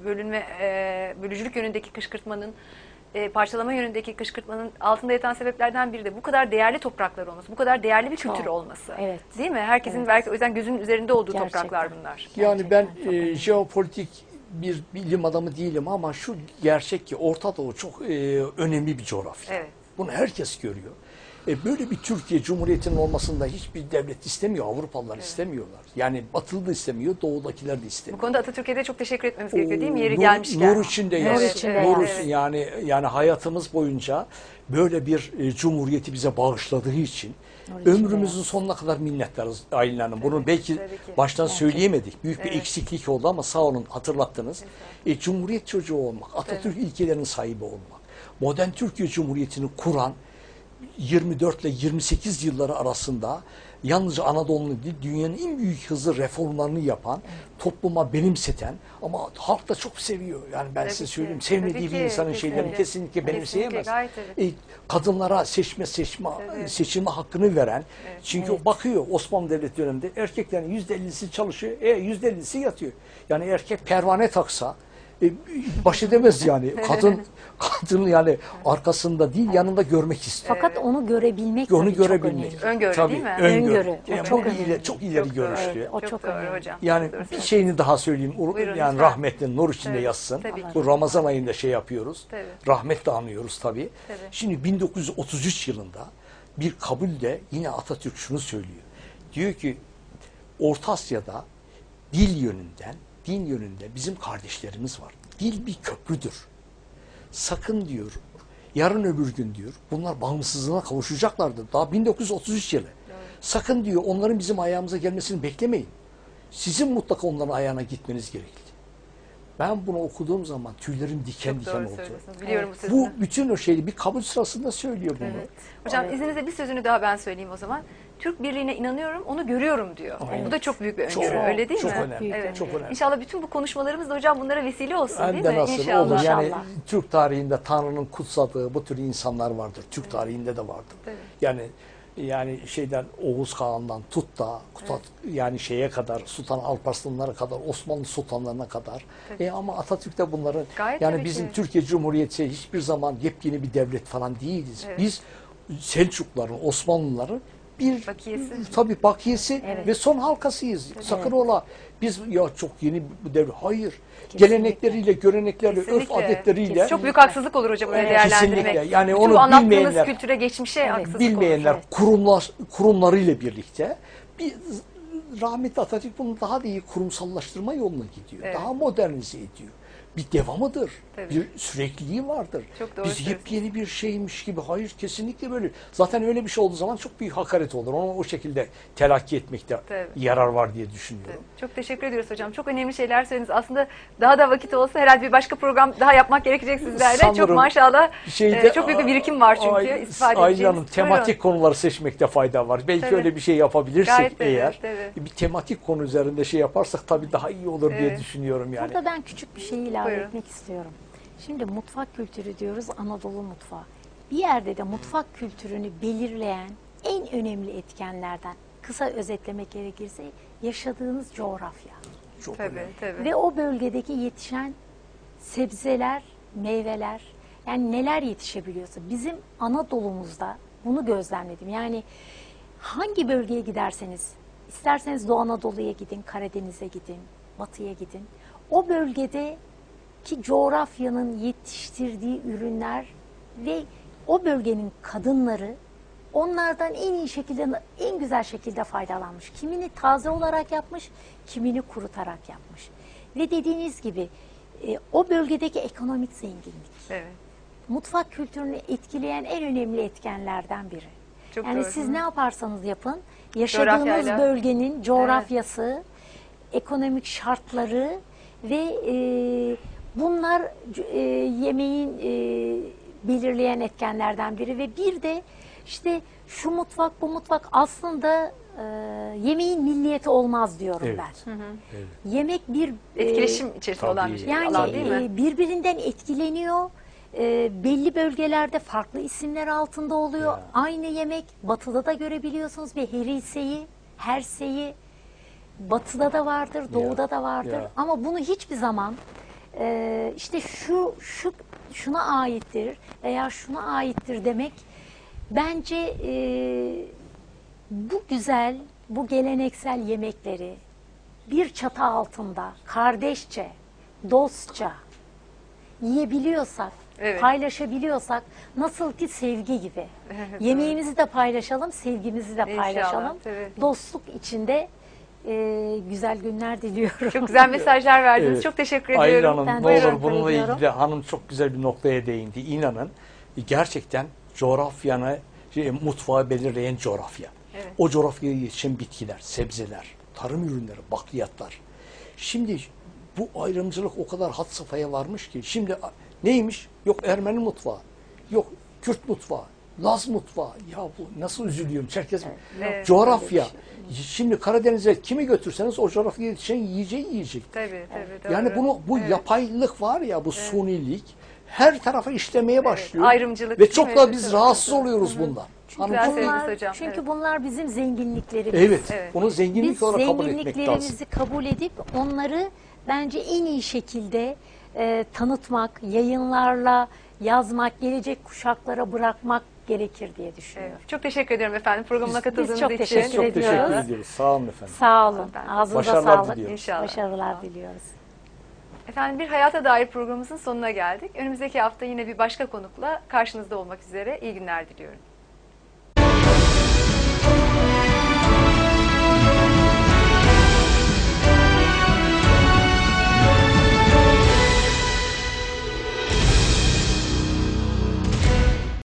bölücülük yönündeki kışkırtmanın, parçalama yönündeki kışkırtmanın altında yatan sebeplerden biri de bu kadar değerli topraklar olması, bu kadar değerli bir kültür Çok. olması. Evet. Değil mi? Herkesin Evet. belki o yüzden gözünün üzerinde olduğu Gerçekten. topraklar bunlar. Yani ben Gerçekten çok önemli. jeopolitik bir bilim adamı değilim ama şu gerçek ki Orta Doğu çok önemli bir coğrafya. Evet. Bunu herkes görüyor. Böyle bir Türkiye Cumhuriyeti'nin olmasında hiçbir devlet istemiyor. Avrupalılar istemiyorlar. Yani Batılı da istemiyor, Doğudakiler de Bu istemiyor. konuda Atatürk'e de çok teşekkür etmemiz gerekiyor değil mi? Yeri Nur- gelmişken. Nur içinde Evet, yazsın. evet, Nur evet. yani hayatımız boyunca böyle bir cumhuriyeti bize bağışladığı için Nur içinde ömrümüzün yazsın. sonuna kadar minnettarız Aylin Hanım. Bunu belki tabii ki. baştan Gerçekten. söyleyemedik. Büyük bir Evet. eksiklik oldu ama sağ olun, hatırlattınız. Cumhuriyet çocuğu olmak, Atatürk ilkelerinin sahibi olmak, modern Türkiye Cumhuriyeti'ni kuran 24 ile 28 yılları arasında yalnızca Anadolu'nun değil, dünyanın en büyük hızlı reformlarını yapan, topluma benimseten ama halk da çok seviyor. Yani ben Tabii size ki, söyleyeyim, tabii sevmediği ki, bir insanın şeylerini kesinlikle. kesinlikle benimseyemez. gayet evet. Kadınlara seçme hakkını veren, çünkü Evet. bakıyor Osmanlı Devleti döneminde erkeklerin %50'si çalışıyor, %50'si yatıyor. Yani erkek pervane taksa baş edemez yani. Kadın yani arkasında değil, yanında görmek istiyor. Fakat onu görebilmek Onu tabii çok görebilmek. önemli. Öngörü Tabii, değil mi? Öngörü. O Yani çok bu önemli. çok ileri Çok doğru. görüşlü. Evet, o çok doğru önemli. hocam. Yani Doğru bir söylüyorsun. şeyini daha söyleyeyim. Buyurun, Yani lütfen. rahmetli nur içinde Tabii, yazsın. tabii ki. Bu Ramazan ayında şey yapıyoruz. Tabii. Rahmetle anıyoruz tabii. Tabii. Şimdi 1933 yılında bir kabulde yine Atatürk şunu söylüyor. Diyor ki Orta Asya'da din yönünde bizim kardeşlerimiz var. Dil bir köprüdür. Sakın diyor, yarın öbür gün diyor, bunlar bağımsızlığına kavuşacaklardır. Daha 1933 yılı. Sakın diyor, onların bizim ayağımıza gelmesini beklemeyin. Sizin mutlaka onların ayağına gitmeniz gerekli. Ben bunu okuduğum zaman tüylerim diken Çok diken doğru oldu. söylüyorsunuz. Biliyorum bu sözünü. Bu bütün o şeyi bir kabul sırasında söylüyor bunu. Evet. Hocam Evet. izninizle bir sözünü daha ben söyleyeyim o zaman. Türk birliğine inanıyorum, onu görüyorum diyor. Aynen. Bu da çok büyük bir Çok- öngörü, öyle değil çok mi? önemli, Evet. çok önemli. İnşallah bütün bu konuşmalarımız da hocam bunlara vesile olsun Hem değil de mi? nasıl İnşallah. olur. Yani İnşallah. Türk tarihinde Tanrı'nın kutsadığı bu tür insanlar vardır. Türk tarihinde de vardır. Tabii. Yani şeyden Oğuz Kağan'dan tut da yani şeye kadar, Sultan Alparslanlara kadar, Osmanlı sultanlarına kadar. Ama Atatürk de bunların Gayet yani tabii bizim ki. Türkiye Cumhuriyeti hiçbir zaman yepyeni bir devlet falan değiliz. Evet. Biz Selçukluların, Osmanlıların bir Bakiyesi. tabii bakiyesi Evet. ve son halkasıyız. Sakın ola. Biz ya çok yeni bir devlet. Hayır. Kesinlikle. Gelenekleriyle, göreneklerle, örf Kesinlikle. adetleriyle Çok büyük haksızlık olur hocam öyle Evet. değerlendirmek. Kesinlikle. Yani Bütün onu bu anlattığınız bilmeyenler- kültüre, geçmişe haksızlık bilmeyenler olur. kurumlarıyla birlikte bir rahmetli Atatürk bunu daha da iyi kurumsallaştırma yoluna gidiyor. Evet. Daha modernize ediyor. Bir devamıdır. Tabii. Bir sürekliliği vardır. Çok doğru Biz söylüyorsunuz. yepyeni bir şeymiş gibi. Hayır, kesinlikle böyle. Zaten öyle bir şey olduğu zaman çok büyük hakaret olur. Onu o şekilde telakki etmekte Tabii. yarar var diye düşünüyorum. Çok teşekkür ediyoruz hocam. Çok önemli şeyler söylediniz. Aslında daha da vakit olsa herhalde bir başka program daha yapmak gerekecek sizlerle. Çok Sanırım maşallah çok büyük bir birikim var çünkü. Ay- istifade Aynen edeceğiniz. Hanım, tematik konuları seçmekte fayda var. Belki Tabii. öyle bir şey yapabilirsek Gayet tabii, eğer. tabii. Bir tematik konu üzerinde şey yaparsak tabii daha iyi olur diye Evet. düşünüyorum yani. Burada ben küçük bir şey ilave Buyurun. etmek istiyorum. Şimdi mutfak kültürü diyoruz, Anadolu mutfağı. Bir yerde de mutfak kültürünü belirleyen en önemli etkenlerden, kısa özetlemek gerekirse, yaşadığınız coğrafya. Çok Tabii, önemli. tabii. Ve o bölgedeki yetişen sebzeler, meyveler, yani neler yetişebiliyorsa. Bizim Anadolu'muzda bunu gözlemledim. Yani hangi bölgeye giderseniz, isterseniz Doğu Anadolu'ya gidin, Karadeniz'e gidin, Batı'ya gidin. O bölgedeki coğrafyanın yetiştirdiği ürünler ve o bölgenin kadınları onlardan en iyi şekilde, en güzel şekilde faydalanmış. Kimini taze olarak yapmış, kimini kurutarak yapmış. Ve dediğiniz gibi o bölgedeki ekonomik zenginlik, Evet. mutfak kültürünü etkileyen en önemli etkenlerden biri. Çok Yani doğru. siz ne yaparsanız yapın, yaşadığınız Coğrafyayla. bölgenin coğrafyası, ekonomik şartları ve bunlar yemeğin belirleyen etkenlerden biri. Ve bir de işte şu mutfak, bu mutfak aslında yemeğin milliyeti olmaz diyorum Evet. ben. Evet. Yemek bir Etkileşim içerisinde olan bir tabii. şey. yani alan değil mi? birbirinden etkileniyor. Belli bölgelerde farklı isimler altında oluyor. Ya. Aynı yemek Batı'da da görebiliyorsunuz. Bir heriseyi, herseyi Batı'da da vardır, Doğu'da da vardır. Ya. Ama bunu hiçbir zaman işte şuna aittir veya şuna aittir demek bence bu güzel, bu geleneksel yemekleri bir çatı altında kardeşçe, dostça yiyebiliyorsak, Evet. paylaşabiliyorsak, nasıl ki sevgi gibi. Evet, Yemeğimizi de paylaşalım, sevgimizi de İnşallah, paylaşalım. tabii. Dostluk içinde güzel günler diliyorum. Çok güzel mesajlar verdiniz. Evet. Çok teşekkür Aylin ediyorum. Hanım, Ben ne teşekkür olur bununla ediyorum. ilgili hanım çok güzel bir noktaya değindi. İnanın gerçekten coğrafyanı, mutfağı belirleyen coğrafya. Evet. O coğrafyaya yetişen bitkiler, sebzeler, tarım ürünleri, bakliyatlar. Şimdi bu ayrımcılık o kadar had safhaya varmış ki. Şimdi neymiş? Yok Ermeni mutfağı, yok Kürt mutfağı, Laz mutfağı. Ya bu nasıl üzülüyorum. Herkes Evet. coğrafya. Şimdi Karadeniz'e kimi götürseniz o coğrafyaya yetişen yiyeceği yiyecek. Tabii, tabii. Yani doğru. bu Evet. yapaylık var ya, bu sunilik her tarafa işlemeye başlıyor. Ayrımcılık Ve değil çok mi? da biz Evet, rahatsız evet. oluyoruz bundan. Hanım, Güzel çok- sevgili Bunlar, hocam, çünkü evet. bunlar bizim zenginliklerimiz. Evet, Evet. bunu zenginlik Biz olarak kabul etmek lazım. zenginliklerimizi kabul edip onları bence en iyi şekilde tanıtmak, yayınlarla yazmak, gelecek kuşaklara bırakmak gerekir diye düşünüyorum. Evet. Çok teşekkür ediyorum efendim programına Biz katıldığınız çok için. teşekkür Çok ediyoruz. teşekkür ediyoruz. Sağ olun efendim. Sağ olun. Ben- Ağzınıza Başarılar sağlık. diliyorum. İnşallah. Başarılar diliyoruz. Efendim bir hayata dair programımızın sonuna geldik. Önümüzdeki hafta yine bir başka konukla karşınızda olmak üzere. İyi günler diliyorum.